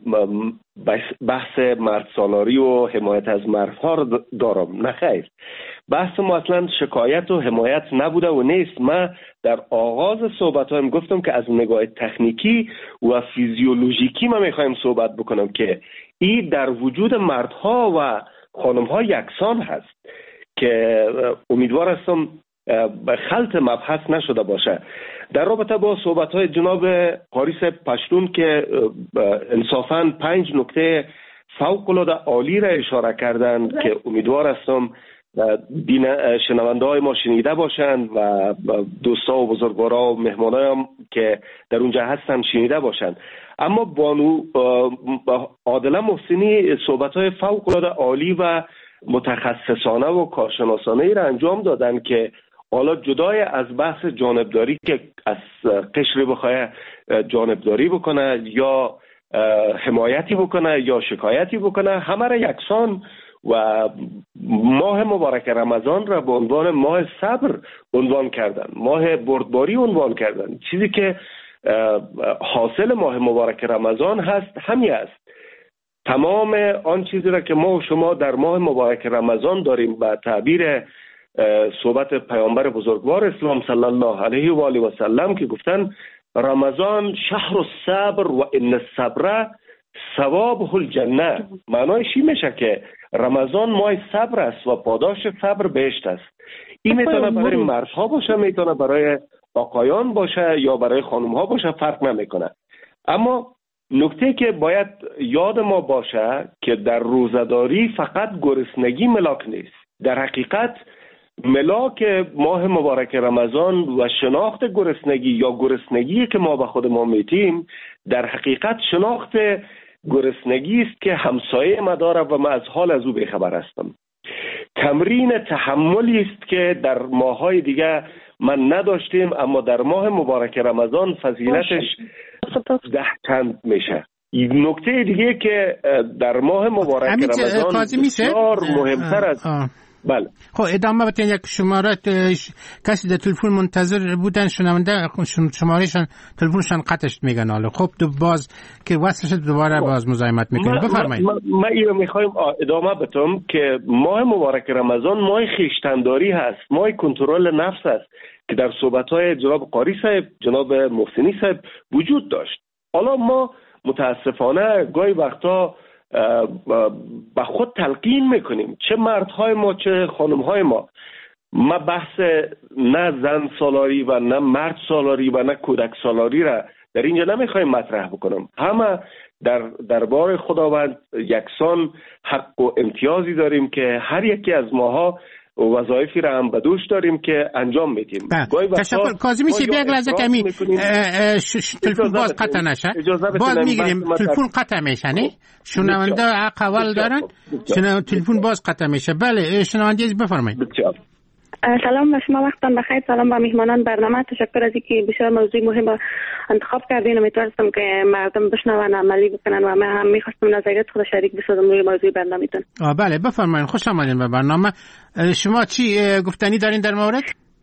Speaker 8: بحث مرد سالاری و حمایت از مردها رو دارم. نه خیر، بحث ما اصلا شکایت و حمایت نبوده و نیست. ما در آغاز صحبت هایم گفتم که از نگاه تکنیکی و فیزیولوژیکی ما میخوایم صحبت بکنم که این در وجود مردها و خانمها یکسان هست، که امیدوار هستم به خلط مبحث نشده باشه. در رابطه با صحبت‌های جناب قاری پشتون که انصافاً پنج نکته فوق‌العاده عالی را اشاره کردند که امیدوار هستم شنونده‌های ما شنیده باشند و دوستا و بزرگوارا و مهمانای هم که در اونجا هستن شنیده باشند. اما بانو عادله محسنی صحبت‌های فوق‌العاده عالی و متخصصانه و کارشناسانه را انجام دادن که حالا جدای از بحث جانبداری که از قشر بخواه جانبداری بکنه یا حمایتی بکنه یا شکایتی بکنه، همه را یکسان و ماه مبارک رمضان را به عنوان ماه صبر عنوان کردن، ماه بردباری عنوان کردن. چیزی که حاصل ماه مبارک رمضان هست همین است. تمام آن چیزی را که ما و شما در ماه مبارک رمضان داریم به تعبیر صحبت پیامبر بزرگوار اسلام صلی الله علیه و آله و سلم که گفتن رمضان شهر الصبر و ان الصبر ثوابه الجنه. معنایش این میشه که رمضان ماه صبر است و پاداش صبر بهشت است. این میتونه برای مردها باشه، میتونه برای آقایان باشه یا برای خانمها باشه، فرق نمیکنه. اما نکته که باید یاد ما باشه که در روزداری فقط گرسنگی ملاک نیست. در حقیقت ملاک ماه مبارک رمضان و شناخت گرسنگی یا گرسنگی که ما به خود ما میتیم در حقیقت شناخت گرسنگی است که همسایه ما داره و من از حال از او بیخبر هستم. تمرین تحملی است که در ماهای دیگه من نداشتیم، اما در ماه مبارک رمضان فضیلتش ده چند میشه. نکته دیگه که در ماه مبارک رمضان بسیار مهمتر از بله.
Speaker 5: خب ادامه بدین. یک شماره کسی در تلفن منتظر بودن، شنونده شمارهشان تلفنشان قطعش میگن. حالا خب دو باز که وصلش دوباره باز مزاحمت میکنیم. بفرمایید.
Speaker 8: ما اینو میخوایم ادامه بدم که ماه مبارک رمضان ماه خویشتنداری هست، ماه کنترل نفس است که در صحبت‌های جناب قاری صاحب، جناب محسنی صاحب وجود داشت. حالا ما متاسفانه گاهی وقتا با خود تلقین میکنیم، چه مردهای ما چه خانمهای ما. ما بحث نه زن سالاری و نه مرد سالاری و نه کودک سالاری را در اینجا نمیخوایم مطرح بکنم. همه در دربار خداوند یکسان حق و امتیازی داریم که هر یکی از ماها وظایفی را هم به دوش داریم که انجام میدیم.
Speaker 5: تشکر. کاظمی سی بیگ لحظه کمی تلفن باز قطع نشه. باز میگیریم تلفن قطع میشه نه؟ شنونده حق اول دارن، تلفن باز قطع میشه. بله شنونده بفرمایید.
Speaker 11: سلام به شما، وقتتان بخیر. سلام به میهمانان برنامه. تشکر از اینکه بسیار موضوع مهم انتخاب کردین. امیدوارم که مردم بشنون عملی بکنن و من هم میخواستم نظریات خود شریک بسازم روی موضوع برنامه‌تون.
Speaker 5: آ بله بفرمایید. خوش آمدین به برنامه. شما چی گفتنی دارین در مورد؟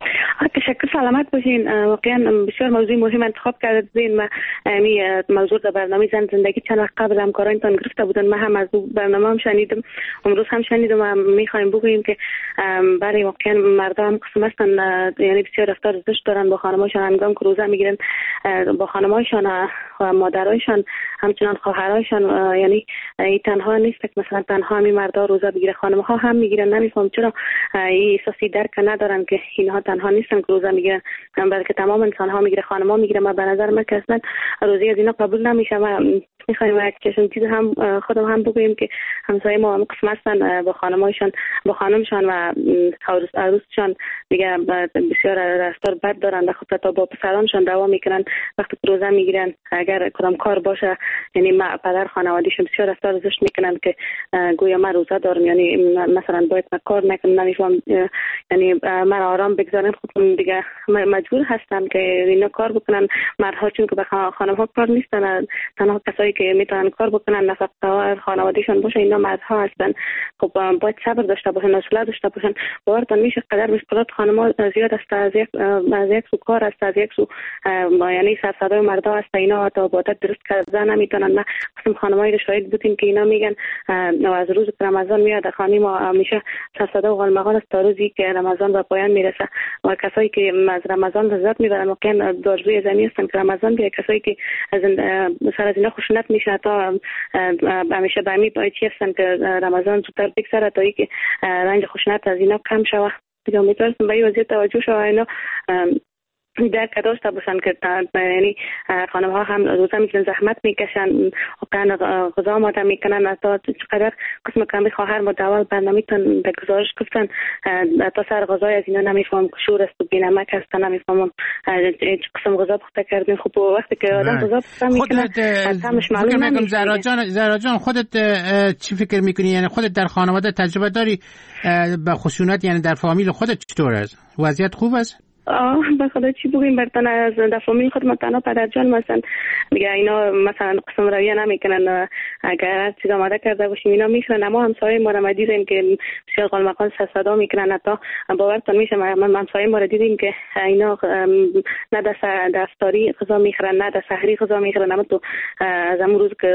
Speaker 11: تشکر، سلامت باشین. واقعا بسیار موضوع مهم انتخاب کردین و می موضوع در برنامه زن زندگی چند وقت قبل همکارانتان گرفته بودن. من هم از برنامه هم شنیدم، امروز هم شنیدم و میخوایم بگوییم که برای واقعا مردم هم قسم هستن، یعنی بسیار رفتار زشت دارن با خانمایشان. هنگام که روزه میگیرن با خانمایشان و مادرایشان همچنان خواهرایشان، یعنی این تنها نیست که مثلا تنها می مردا روزه بگیره، خانم‌ها هم میگیرن. نمیفهم چرا این احساسی درک ندارن که اینها تنها نیستن که روزه میگیرن، بلکه تمام انسان ها میگیره، خانم‌ها میگیره. ما به نظر من که اصلا روزی از اینا قبول نمیشه. و میخوایم یک چشم چیز هم خودم هم بگوییم که همسایه ما هم قسم هستن با خانمایشان، با خانمشان و عروس عروسشان دیگه بسیار رفتار بد دارن. خود تا با پسرانشان دعوا میکنن وقتی روزه میگیرن، اگر کدام کار باشه، یعنی ما پدر خانوادهشون بسیار رفتار زشت میکنن که گویا من روزه دارم، یعنی مثلا باید من کار نکنم، نمیفهم، یعنی من آرام بگذارم. خودم دیگه مجبور هستن که اینا کار بکنن. مردها چون که به خانم‌ها کار نیستن، تنها کسایی که میتونن کار بکنن نفقه خانوادهشون باشه اینا مردها هستن. خب باید صبر داشته باشن، حوصله داشته باشن. باورتون میشه قدر مشکلات خانم‌ها زیاد است، از یک از یک سو کار است، از یک سو یعنی سر صدای مردها است. اینا تا عبادت درست کردن نمیتونن. ما قسم خانمایی رو شاهد بودیم که اینا میگن از روز رمضان میاد خانم ما همیشه سر صدا و قلمقال است تا روزی که رمضان به پایان میرسه. و کسایی که از رمضان لذت میبرن واقعا دارجوی زمین هستن که رمضان بیاد. کسایی که از سر از اینا خوشنط میشن تا همیشه به می باید چی هستن که رمضان زودتر بگذره تا اینکه رنج خوشنط از اینا کم شود. دیگه امیدوارم به این وضعیت توجه شود، اینا درک داشته باشن که یعنی خانم ها هم روزه میگیرن، زحمت میکشن، واقعا غذا آماده میکنن. تا چقدر قسم کمی خواهر مداول برنامه‌تون به گزارش گفتن تا سر غذای از اینا نمیفهم شور است و بینمک است، نمیفهمم چه قسم غذا پخته کردین. خب وقتی که آدم غذا پخته میکنه طعمش معلوم نمیشه.
Speaker 5: زهرا جان زهرا جان خودت چی فکر میکنی؟ یعنی خودت در خانواده تجربه داری به خشونت، یعنی در فامیل خودت چطور است؟ وضعیت خوب است؟
Speaker 11: آه به خدا چی بگیم برتن از در فامیل خود مثلا پدر جان مثلا میگه اینا مثلا قسم رویه نمیکنن، اگر چیز آماده کرده باشیم اینا میخورن. اما همسایه ما رو دیدیم که بسیار قلمقال سر صدا میکنن. حتی باورتون میشه من همسایه ما رو دیدیم که اینا نه در افطاری غذا میخورن نه در سحری غذا میخورن. اما تو از همون روز که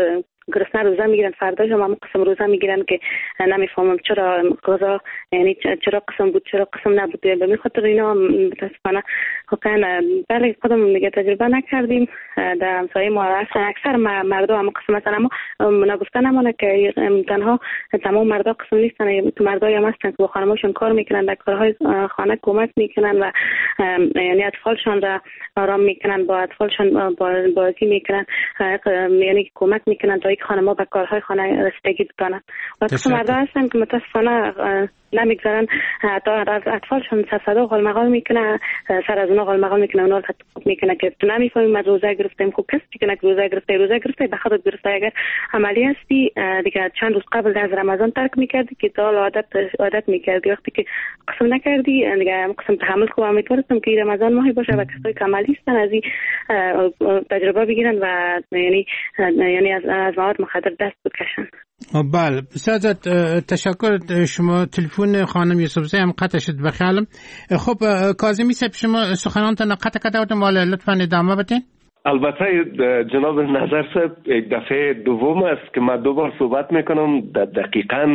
Speaker 11: گرسنه روزه میگیرن، فرداش هم همون قسم روزه میگیرن که نمیفهمم چرا غذا یعنی چرا قسم بود چرا قسم نبود. به می خاطر اینا متاسفانه واقعا بله خودمون دیگه تجربه نکردیم. در همسایه ما اکثر مردم هم قسم مثلا ما نگفته نمونه که تنها تمام مردا قسم نیستن، مردای هم هستن که با خانماشون کار میکنن، در کارهای خانه کمک میکنن و یعنی اطفالشان را آرام میکنن، با اطفالشان بازی میکنن، یعنی کمک میکنن تا یک خانم‌ها به کارهای خانه رسیدگی بتونن. و قسم مردا هستن که متاسفانه نمیگذارن تا از اطفالشون صدا غلمغال میکنه، سر از اونا غلمغال میکنه، اونا تطبیق میکنه که تو نمیفهمیم از روزه گرفتیم. خب کسی که روزه گرفته روزه گرفته به خودت گرفته. اگر عملی هستی دیگه چند روز قبل از رمضان ترک میکردی که تا عادت عادت میکردی، وقتی که قسم نکردی دیگه قسم تحمل خوب امیدوارم که رمضان ماهی باشه و کسایی که عملی هستن از این تجربه بگیرن و یعنی یعنی از از مواد مخدر دست بکشن.
Speaker 5: بله بسیار تشکر. شما تلفن خانم یوسفزی هم قطع شد بخیالم. خب کاظمی صاحب شما سخنانتان قطع کرده بودم، ولی لطفاً ادامه بدین.
Speaker 8: البته جناب نظر صاحب دفعه دوم است که من دوبار صحبت میکنم. دقیقاً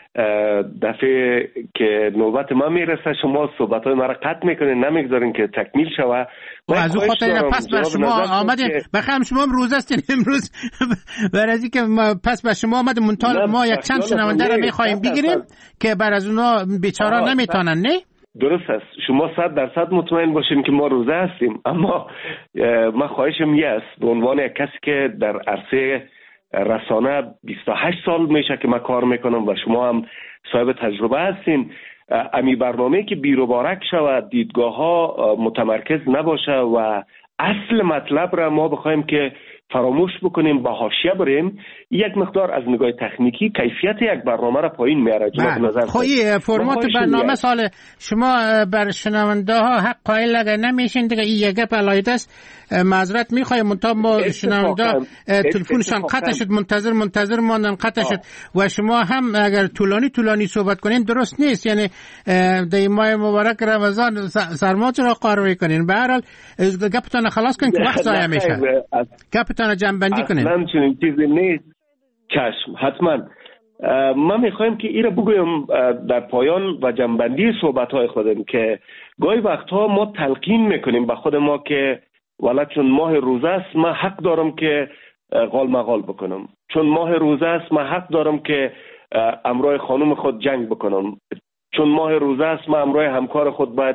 Speaker 8: دفعه که نوبت ما میرسه شما صحبت‌های ما را قطع میکنین، نمیگذارین که تکمیل شوه.
Speaker 5: از اون خاطر پس بر شما آمدیم بخوام شما هم روز هستین امروز بر از اینکه پس بر شما آمدیم منتال ما یک چند شنونده را میخوایم بگیریم که بر از اونا بیچارا نمیتونن. نه
Speaker 8: درست است، شما صد درصد مطمئن باشین که ما روزه هستیم، اما من خواهشم یه است به عنوان یک کسی که در عرصه رسانه بیست و هشت سال میشه که من کار میکنم و شما هم صاحب تجربه هستین، امی برنامه که بیروبارک شود، دیدگاه ها متمرکز نباشه و اصل مطلب را ما بخوایم که فراموش بکنیم با حاشیه بریم، یک مقدار از نگاه تکنیکی کیفیت یک برنامه را پایین میاره.
Speaker 5: خب فرمات برنامه سال شما بر شنونده ها حق قائل اگر نمیشین دیگه این یک علاید است. معذرت میخوایم منتها ما شنونده تلفنشان قطع شد، منتظر منتظر ماندن قطع شد و شما هم اگر طولانی طولانی صحبت کنین درست نیست. یعنی در ماه مبارک رمضان سرما چرا قار میکنین؟ به هر حال گپتون خلاص کنین که وقت ضایع میشه. گپتون جنبندی کنین.
Speaker 8: اصلا چنین چیزی نیست. چشم حتما. ما میخوایم که این را بگویم در پایان و جنبندی صحبت‌های خودم که گاهی وقتها ما تلقین میکنیم به خود ما که والا چون ماه روزه است من حق دارم که غال مغال بکنم، چون ماه روزه است من حق دارم که امرای خانم خود جنگ بکنم، چون ماه روزه است من امرای همکار خود باید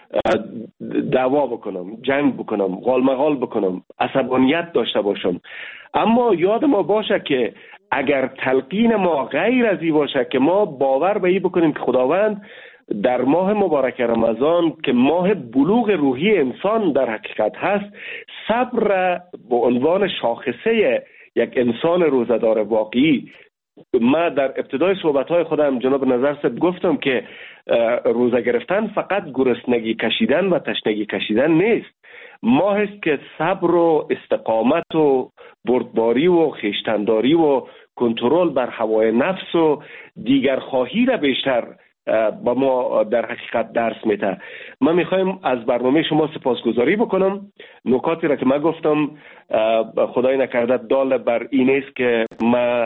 Speaker 8: دعوا بکنم، جنگ بکنم، غال مغال بکنم، عصبانیت داشته باشم. اما یاد ما باشه که اگر تلقین ما غیر از این باشه که ما باور به این بکنیم که خداوند در ماه مبارک رمضان که ماه بلوغ روحی انسان در حقیقت هست، صبر به عنوان شاخصه یک انسان روزدار واقعی. ما در ابتدای صحبت‌های خودم جناب نظر صاحب گفتم که روزه گرفتن فقط گرسنگی کشیدن و تشنگی کشیدن نیست، ماه است که صبر و استقامت و بردباری و خویشتنداری و کنترل بر هوای نفس و دیگر خواهی را بیشتر با ما در حقیقت درس میده. من میخوایم از برنامه شما سپاسگزاری بکنم. نکاتی را که من گفتم خدای نکرده دال بر این است که ما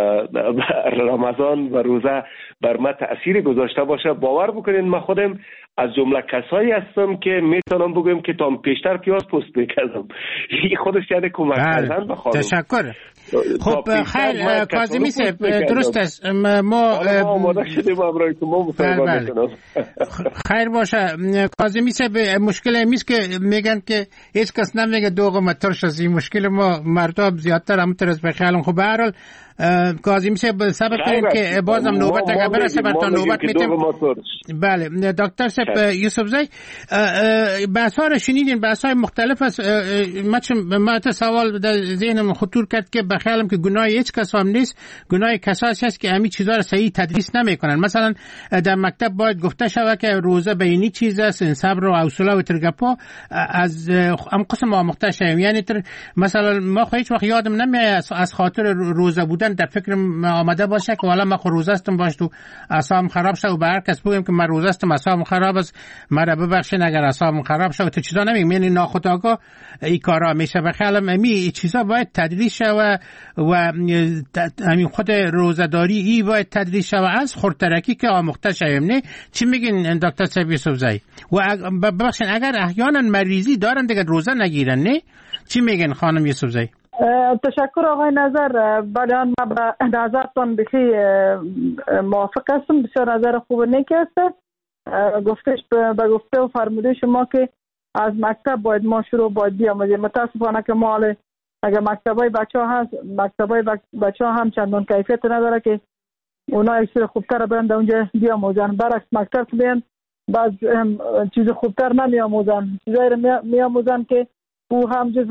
Speaker 8: رمضان و روزه بر ما تأثیر گذاشته باشه. باور بکنین من خودم از جمله کسایی هستم که میتونم بگم که تا پیشتر پیاز پست میکردم. این خودش یعنی کمک کردن به خانم.
Speaker 5: تشکر. خب خیر کاظمی صاحب درست است، ما
Speaker 8: آماده شدیم امروز شما مصاحبه میکنم.
Speaker 5: خیر باشه کاظمی صاحب، مشکل امیست که میگن که هیچ کس نمیگه دوغ ترش از این مشکل ما مردم زیادتر همونطور از بخیالم. خب به هر حال کاظمی صاحب صبر کنید که بازم نوبت اگر برسه بر تا نوبت میتیم. بله دکتر صاحب یوسفزی بحث ها رو شنیدین، بحث های مختلف است. من تا سوال در ذهنم خطور کرد که بخیالم که گناه هیچ کس هم نیست، گناه کسایی هست که همین چیزا رو صحیح تدریس نمیکنن. مثلا در مکتب باید گفته شود که روزه بینی چیز است، صبر و حوصله و ترگپا از هم قسم آموخته شویم. یعنی مثلا ما هیچ وقت یادم نمیاد از خاطر روزه بوده بعدن در فکر آمده باشه که حالا من خود روزه هستم باش تو اعصابم خراب شد و به هر کس بگم که من روزه هستم اعصابم خراب است مرا ببخشین اگر اعصابم خراب شد تو چیزا نمیگم، یعنی ناخودآگاه این کارا میشه. به خیالم امی چیزا باید تدریس شود و همین خود روزه‌داری ای باید تدریس شود از خردترکی که آموخته شویم. نه چی میگین دکتر صاحب یوسفزئی؟ و ببخشید اگر احیانا مریضی دارن دیگه روزه نگیرن، نه چی میگین خانم یوسفزئی؟
Speaker 7: تشکر آقای نظر. بله من به نظرتان بخی موافق هستم، بسیار نظر خوب نیک است. گفتش به گفته و فرموده شما که از مکتب باید ما شروع باید بیاموزیم. متاسفانه که ما اگر مکتبای بچه ها هست مکتبای بچه ها هم چندان کیفیت نداره که اونا یک چیز خوبتر برند اونجا بیاموزن. برعکس مکتب بیان بعض چیز خوبتر نمیاموزن، چیزایی رو میاموزن که او هم جز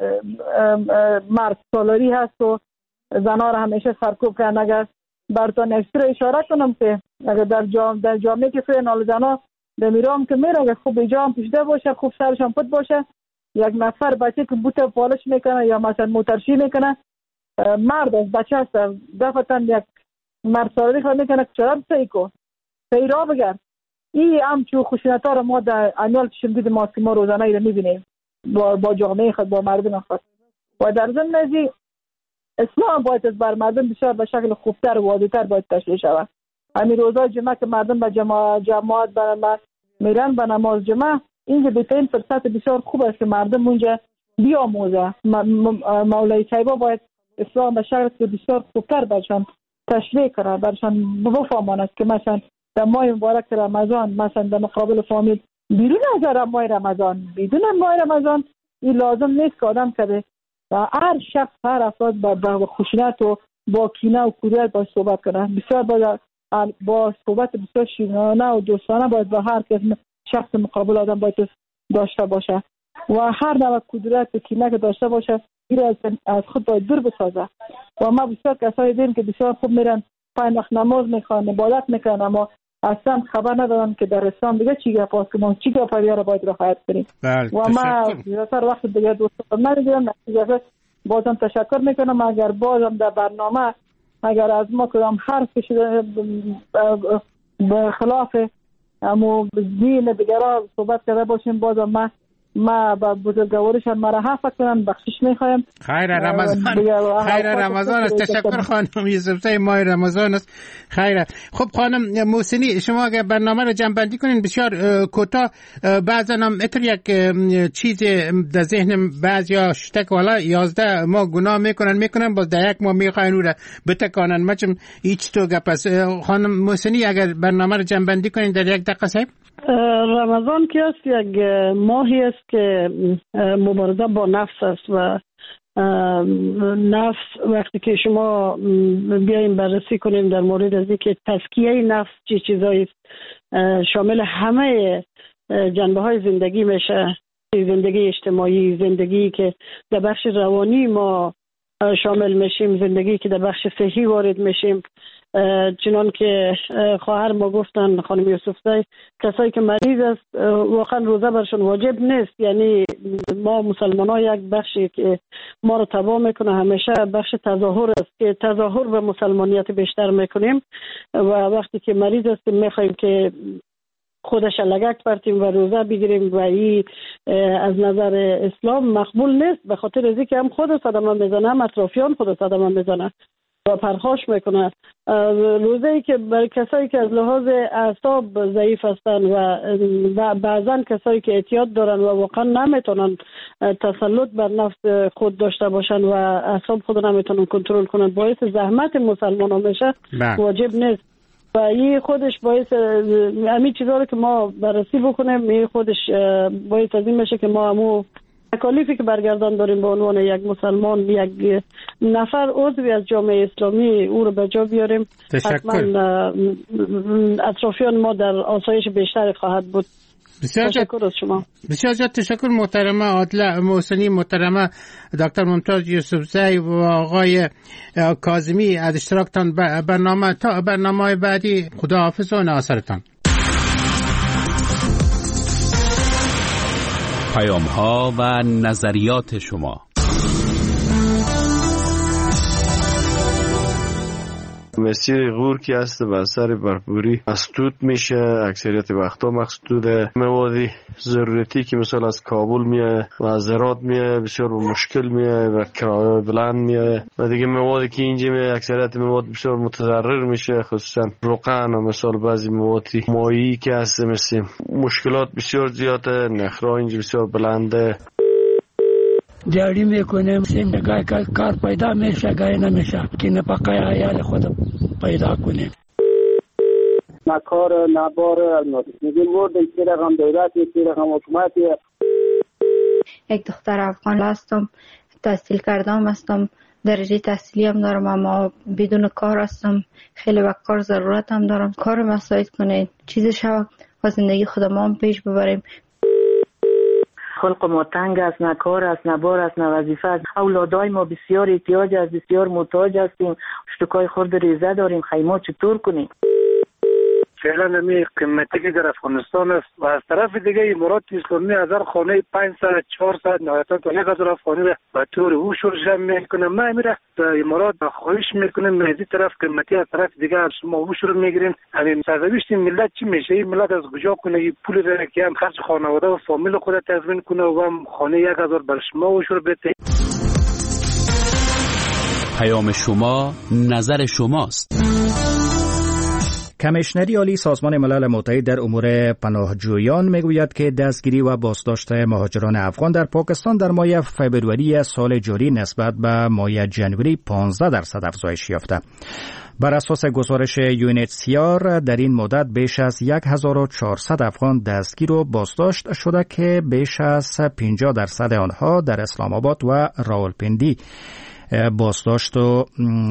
Speaker 7: مرد سالاری هست و زنها را همیشه سرکوب کردن. اگر برتان اکسترا اشاره کنم که اگر در جام در جامعه که فعلا زنها به میرام که میره اگر خوب جام پوشیده باشه خوب سرشان پد باشه، یک نفر بچه که بوته پالش میکنه یا مثلا موترشی میکنه مرد است بچه است دفتن یک مرد سالاری خواهد میکنه که چرا بسایی کن سایی را بگرد. این همچون خشونت‌ها را ما در انیال شمدید ما که ما روزانه ای را میبینیم با, با جامعه خود با مردم خود. و در ضمن ازی اسلام باید از بر مردم بسیار به شکل خوبتر و واضح‌تر باید تشریح شود. همین روزای جمعه که مردم به جماعت جماعت برن میرن به نماز جمعه، اینجا بهترین فرصت بسیار خوب است که مردم اونجا بیاموزه. مولای طیبه باید اسلام به شکل بسیار خوبتر برشان تشریح کنه، برشان بفهماند که مثلا در ماه مبارک رمضان مثلا در مقابل فامیل بیرون از ماه رمضان بدون ماه رمضان این لازم نیست که آدم کرده و هر شخص هر افراد با خشونت و با کینه و کودت باید صحبت کنه. بسیار باید با صحبت بسیار شیرینانه و دوستانه باید با هر کس شخص مقابل آدم باید داشته باشه و هر نوع کودت و کینه که داشته باشه این از خود باید دور بسازه. و ما بسیار کسایی دیدیم که بسیار خوب میرن پنج وقت نماز میخوان عبادت میکنن اما اصلا خبر ندارن که در اسلام دیگه چی گپ است که ما چی گپ رو باید رعایت کنیم. و ما زیاتر وقت دیگه دوستان نمیگیرم. نتیجه بازم تشکر میکنم. اگر بازم در برنامه اگر از ما کدام حرف شده به خلاف امو دین دیگران صحبت کرده باشیم بازم ما ما با بزرگوارشان مرا حفظ کنن بخشش میخوایم.
Speaker 5: خیر رمضان خیر رمضان است. تشکر خانم یوسفزئی ماه رمضان است. خیر. خب خانم محسنی شما اگر برنامه رو جمع بندی کنین بسیار کوتاه بعضا هم اتر یک چیز در ذهن بعضیا شته که والا یازده ما گناه میکنن میکنن باز در یک ما میخواین او را بتکانن مچم هیچ تو گپ است. خانم محسنی اگر برنامه رو جمع بندی کنین در یک دقیقه صاحب.
Speaker 9: رمضان که است یک ماهی است که مبارزه با نفس است و نفس وقتی که شما بیایم بررسی کنیم در مورد از اینکه تزکیه نفس چه چیزایی است شامل همه جنبه های زندگی میشه، زندگی اجتماعی، زندگی که در بخش روانی ما شامل میشیم، زندگی که در بخش صحی وارد میشیم. چنان که خواهر ما گفتن خانم یوسفزئی کسایی که مریض است واقعا روزه برشون واجب نیست. یعنی ما مسلمان ها یک بخشی که ما رو تباه میکنه همیشه بخش تظاهر است که تظاهر و مسلمانیت بیشتر میکنیم و وقتی که مریض است میخوایم که خودش لگک پرتیم و روزه بگیریم و این از نظر اسلام مقبول نیست، به خاطر از اینکه هم خود صدمه میزنه هم اطرافیان خود صدمه میزنه و پرخاش میکنه. روزه ای که برای کسایی که از لحاظ اعصاب ضعیف هستن و بعضا کسایی که اعتیاد دارن و واقعا نمیتونن تسلط بر نفس خود داشته باشن و اعصاب خود نمیتونن کنترل کنن باعث زحمت مسلمان ها میشه واجب نیست و این خودش باعث همین چیزا رو که ما بررسی بکنیم این خودش باعث از این میشه که ما همو تکالیفی که برگردان داریم به عنوان یک مسلمان یک نفر عضوی از جامعه اسلامی او رو به جا بیاریم. حتما اطرافیان ما در آسایش بیشتری خواهد بود.
Speaker 5: بسیار
Speaker 9: تشکر از شما.
Speaker 5: بسیار زیاد تشکر محترمه عادله محسنی، محترمه دکتر ممتاز یوسفزئی و آقای کاظمی از اشتراکتان برنامه تا برنامه بعدی. خداحافظ و ناصرتان.
Speaker 1: پیام ها و نظریات شما
Speaker 12: مسیر غور که هست به اثر برفوری مسدود میشه. اکثریت وقتا مسدود مواد ضرورتی که مثلا از کابل میاد و از هرات میاد بسیار مشکل میاد و کرایه بلند میاد و دیگه موادی که اینجا میاد اکثریت مواد بسیار متضرر میشه، خصوصا روغن و مثلا بعضی مواد مایی که هست مثل مشکلات بسیار زیاده. نخرا اینجا بسیار بلنده.
Speaker 13: دیاری میکنیم زندگی کار پیدا میشه گای نمیشه که نفقه عیال خود پیدا کنیم.
Speaker 14: نه کار نه بار میگیم ورد که رقم دولتی که رقم حکومتی.
Speaker 15: یک دختر افغان هستم، تحصیل کردم هستم، درجه تحصیلی هم دارم اما بدون کار هستم. خیلی وقت کار ضرورت هم دارم. کار مساعد کنید چیزی شود و زندگی خودم هم پیش ببریم.
Speaker 16: خلق ما تنگ است، نه کار است، نه بار است، نه وظیفه است. اولادای ما بسیار احتیاج است، بسیار محتاج هستیم. اشتکای خورد ریزه داریم. خیمه چطور کنیم؟
Speaker 17: فعلا نمی قیمتی که در افغانستان است و از طرف دیگه امارات اسلامی هزار خانه پانصد چهارصد نهایتا تا یک هزار خانه را به طور او شورش میکنه. ما میره به امارات خواهش میکنیم از این طرف قیمتی از طرف دیگه از شما او شروع میگیرین. همین سرنوشت ملت چی میشه؟ این ملت از کجا کنه این پول را که هم خرج خانواده و فامیل خود تضمین کنه و هم خانه یک هزار بر شما او شروع بده.
Speaker 1: پیام شما نظر شماست.
Speaker 18: کمیشنری عالی سازمان ملل متحد در امور پناهجویان میگوید که دستگیری و بازداشت مهاجران افغان در پاکستان در ماه فوریه سال جاری نسبت به ماه جنوری پانزده درصد افزایش یافته. بر اساس گزارش یو ان اچ سی آر در این مدت بیش از هزار و چهارصد افغان دستگیر و بازداشت شده که بیش از پنجاه درصد آنها در اسلام آباد و راولپنڈی بازداشت و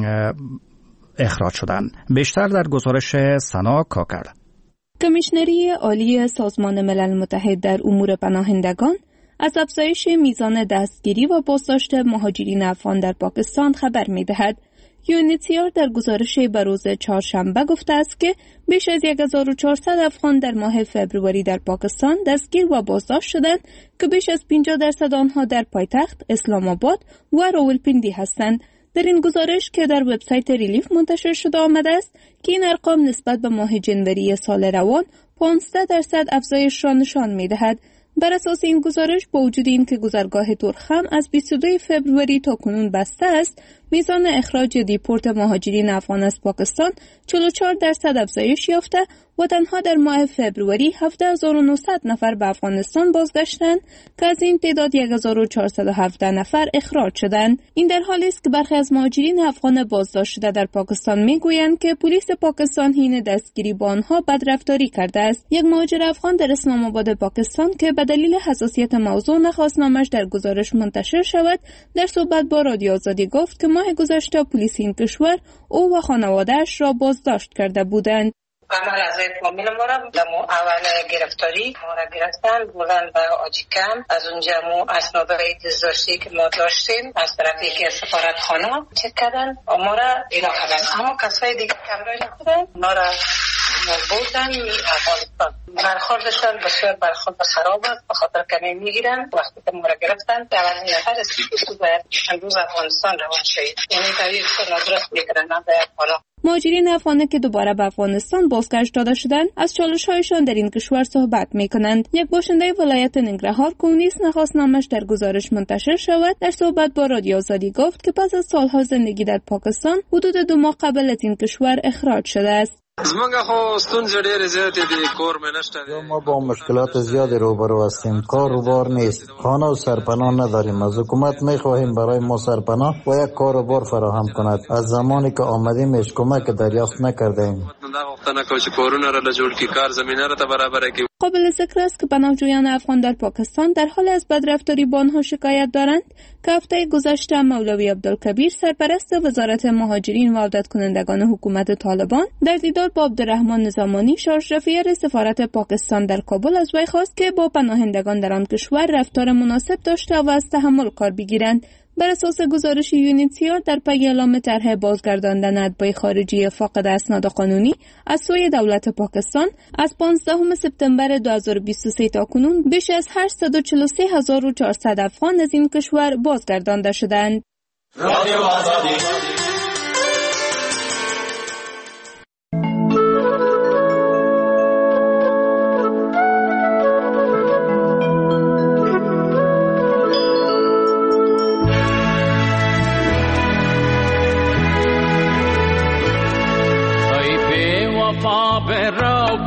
Speaker 18: اخراج شدند. بیشتر در گزارش سنا کاکر.
Speaker 19: کمیشنری عالی سازمان ملل متحد در امور پناهندگان از افزایش میزان دستگیری و بازداشت مهاجرین افغان در پاکستان خبر می‌دهد. یو ان اچ سی آر در گزارش به روز چهارشنبه گفته است که بیش از چهارصد و یک افغان در ماه فوریه در پاکستان دستگیر و بازداشت شدند که بیش از پنجاه درصد آنها در پایتخت اسلام آباد و راولپنڈی هستند. در این گزارش که در وبسایت ریلیف منتشر شده آمده است که این ارقام نسبت به ماه جنوری سال روان پانزده درصد افزایش را نشان می‌دهد. بر اساس این گزارش با وجود این که گذرگاه ترخم از بیست و دو فوریه تا کنون بسته است، میزان اخراج دیپورت مهاجرین افغان از پاکستان چهل و چهار درصد افزایش یافته و تنها در ماه فوریه هفده هزار و نهصد نفر به افغانستان بازگشتند که از این تعداد یک هزار و چهارصد و هفده نفر اخراج شدند. این در حالی است که برخی از مهاجرین افغان بازداشت شده در پاکستان میگویند که پلیس پاکستان حین دستگیری با آنها بدرفتاری کرده است. یک مهاجر افغان در اسلام آباد پاکستان که به دلیل حساسیت موضوع نخواست نامش در گزارش منتشر شود، در صحبت با رادیو آزادی گفت که ماه گذشته پلیس این کشور او و خانواده‌اش را بازداشت کرده بودند.
Speaker 20: عمل از فامیل ما را در اول گرفتاری ما را گرفتن بردن به آجیکم. از اونجا مو اسنادهای دزداشتی که ما داشتیم از طرف یکی از سفارتخانه چک کردن ما را اینا کردن، اما کسای دیگه کمرای نکردن ما را بردن افغانستان. برخوردشان بسیار برخورد خراب است، به خاطر کمی میگیرن. وقتی که ما را گرفتن اولین نفر است که باید امروز افغانستان روان شوید، یعنی طریق ندرست میکردن باید حالا.
Speaker 19: مهاجرین افغانی که دوباره به افغانستان بازگشت داده شدند از چالش‌هایشان در این کشور صحبت می‌کنند. یک باشنده ولایت ننگرهار که نیز نخواست نامش در گزارش منتشر شود، در صحبت با رادیو آزادی گفت که پس از سالها زندگی در پاکستان حدود دو ماه قبل از این کشور اخراج شده است.
Speaker 21: زمونږ خو ستونزې ډېرې زیاتې دي، کور مې نشته دی.
Speaker 22: ما با مشکلات زیادی روبرو هستیم. کار و بار نیست، خانه و سرپناه نداریم. از حکومت میخواهیم برای ما سرپناه و یک کار و بار فراهم کند. از زمانی که آمدیم هیچ کمک دریافت نکردیم.
Speaker 19: قابل ذکر است که پناهجویان افغان در پاکستان در حال از بدرفتاری با آنها شکایت دارند که هفته گذشته مولوی عبدالکبیر سرپرست وزارت مهاجرین و عودت کنندگان حکومت طالبان در دیدار با عبدالرحمن نظامانی شارژ رفیع سفارت پاکستان در کابل از وی خواست که با پناهندگان در آن کشور رفتار مناسب داشته و از تحمل کار بگیرند. بر اساس گزارش یو ان اچ سی آر در پی اعلام طرح بازگرداندن اتباع خارجی فاقد اسناد قانونی از سوی دولت پاکستان از پانزدهم سپتامبر دو هزار و بیست و سه تا کنون بیش از هشتصد و چهل و سه هزار و چهارصد افغان از این کشور بازگردانده شدند.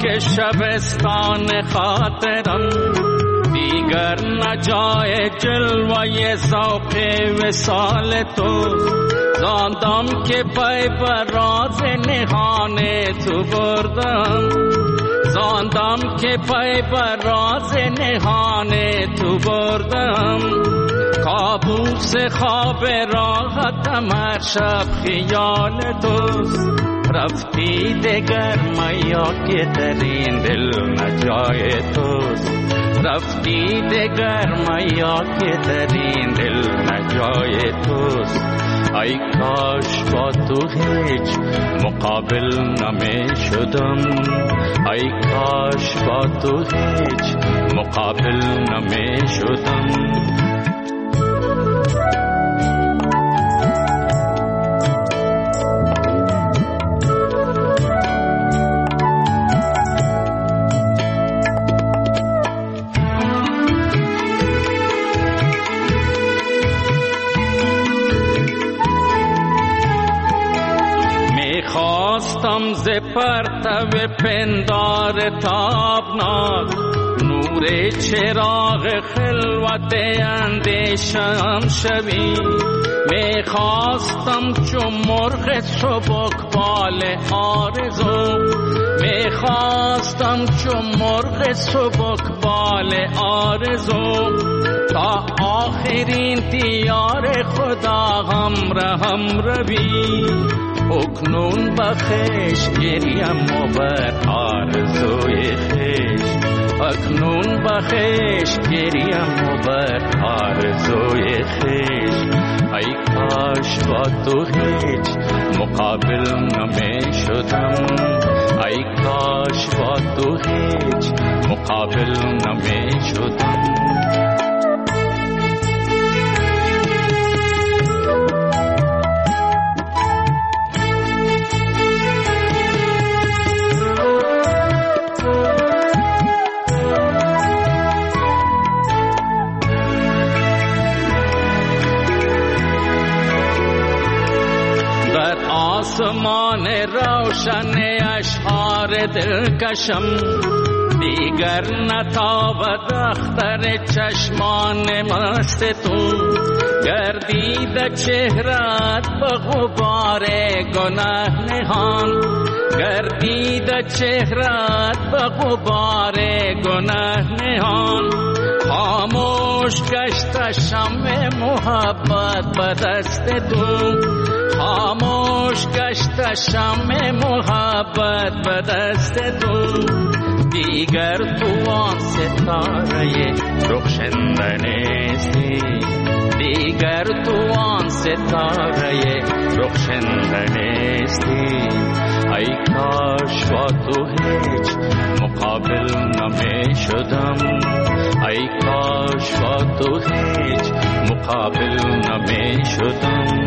Speaker 2: خاک شبستان خاطرم، دیگر نجای جلوه ذوق وصال تو. زاندم که پای بر راز نهان تو بردم، زاندم که پای بر راز نهان تو بردم. کابوس خواب راحتم هر شب خیال توست. رفتی دگر میا که در این دل نجای توست. رفتی دگر میا که در این دل نجای توست. ای کاش با تو هیچ مقابل نمی شدم، ای کاش با تو هیچ مقابل نمی شدم. خواستم ز پرتو پندار تابناک، نور چراغ خلوت اندیشم شوی. می خواستم چون مرغ سبک بال آرزو، می خواستم چون مرغ سبک بال آرزو. تا آخرین دیار خدا همراهم روی. اکنون بخش گریم و بر آرزوی خیش، اکنون بخش گریم و بر آرزوی خیش. ای کاش با تو هیچ مقابل نمی شدم، ای کاش با تو هیچ مقابل نمی شدم. آسمان روشن اشعار دلکشم، دیگر نتابد اختر چشمان مست تو. گردید چهرت به غبار گناه نهان، گردید چهرت به غبار گناه نهان. خاموش گشت شمع محبت به دست تو، خاموش گشت شمع محبت به دست تو. دیگر تو آن ستاره رخشنده نیستی، دیگر تو آن ستاره رخشنده نیستی. ای کاش با تو هیچ مقابل نمی شدم، ای کاش با تو هیچ مقابل نمی شدم.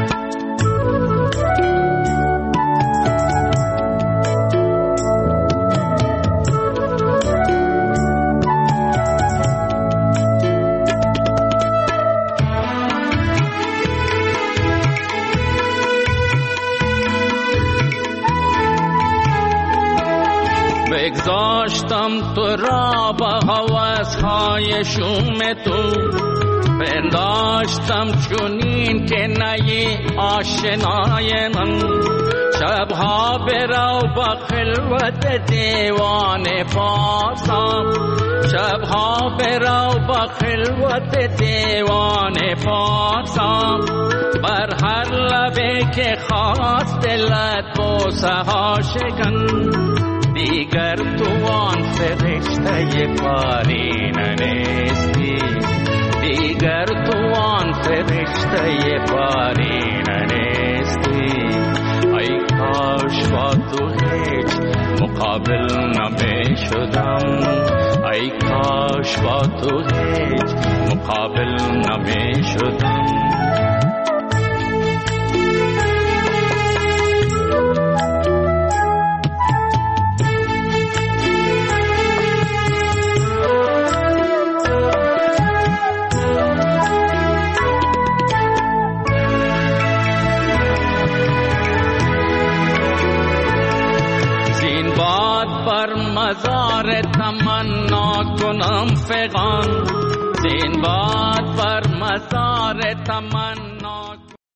Speaker 2: بگذاشتم تو را با هوس‌های شوم تو، پنداشتم چونین که نی آشنای من. شبها برو با خلوت دیوان پاسم، شبها برو با خلوت دیوان پاسم. بر هر لبه که خواست دلت بوسه ها شکن، دیگر تو آن فرشته پارینه نیستی، دیگر تو آن فرشته پارینه نیستی. ای کاش با تو هیچ مقابل نمی شدم، ای کاش با تو هیچ مقابل نمی شدم. بر مزار تمنا کنم فغان زین باد بر مزار تمنا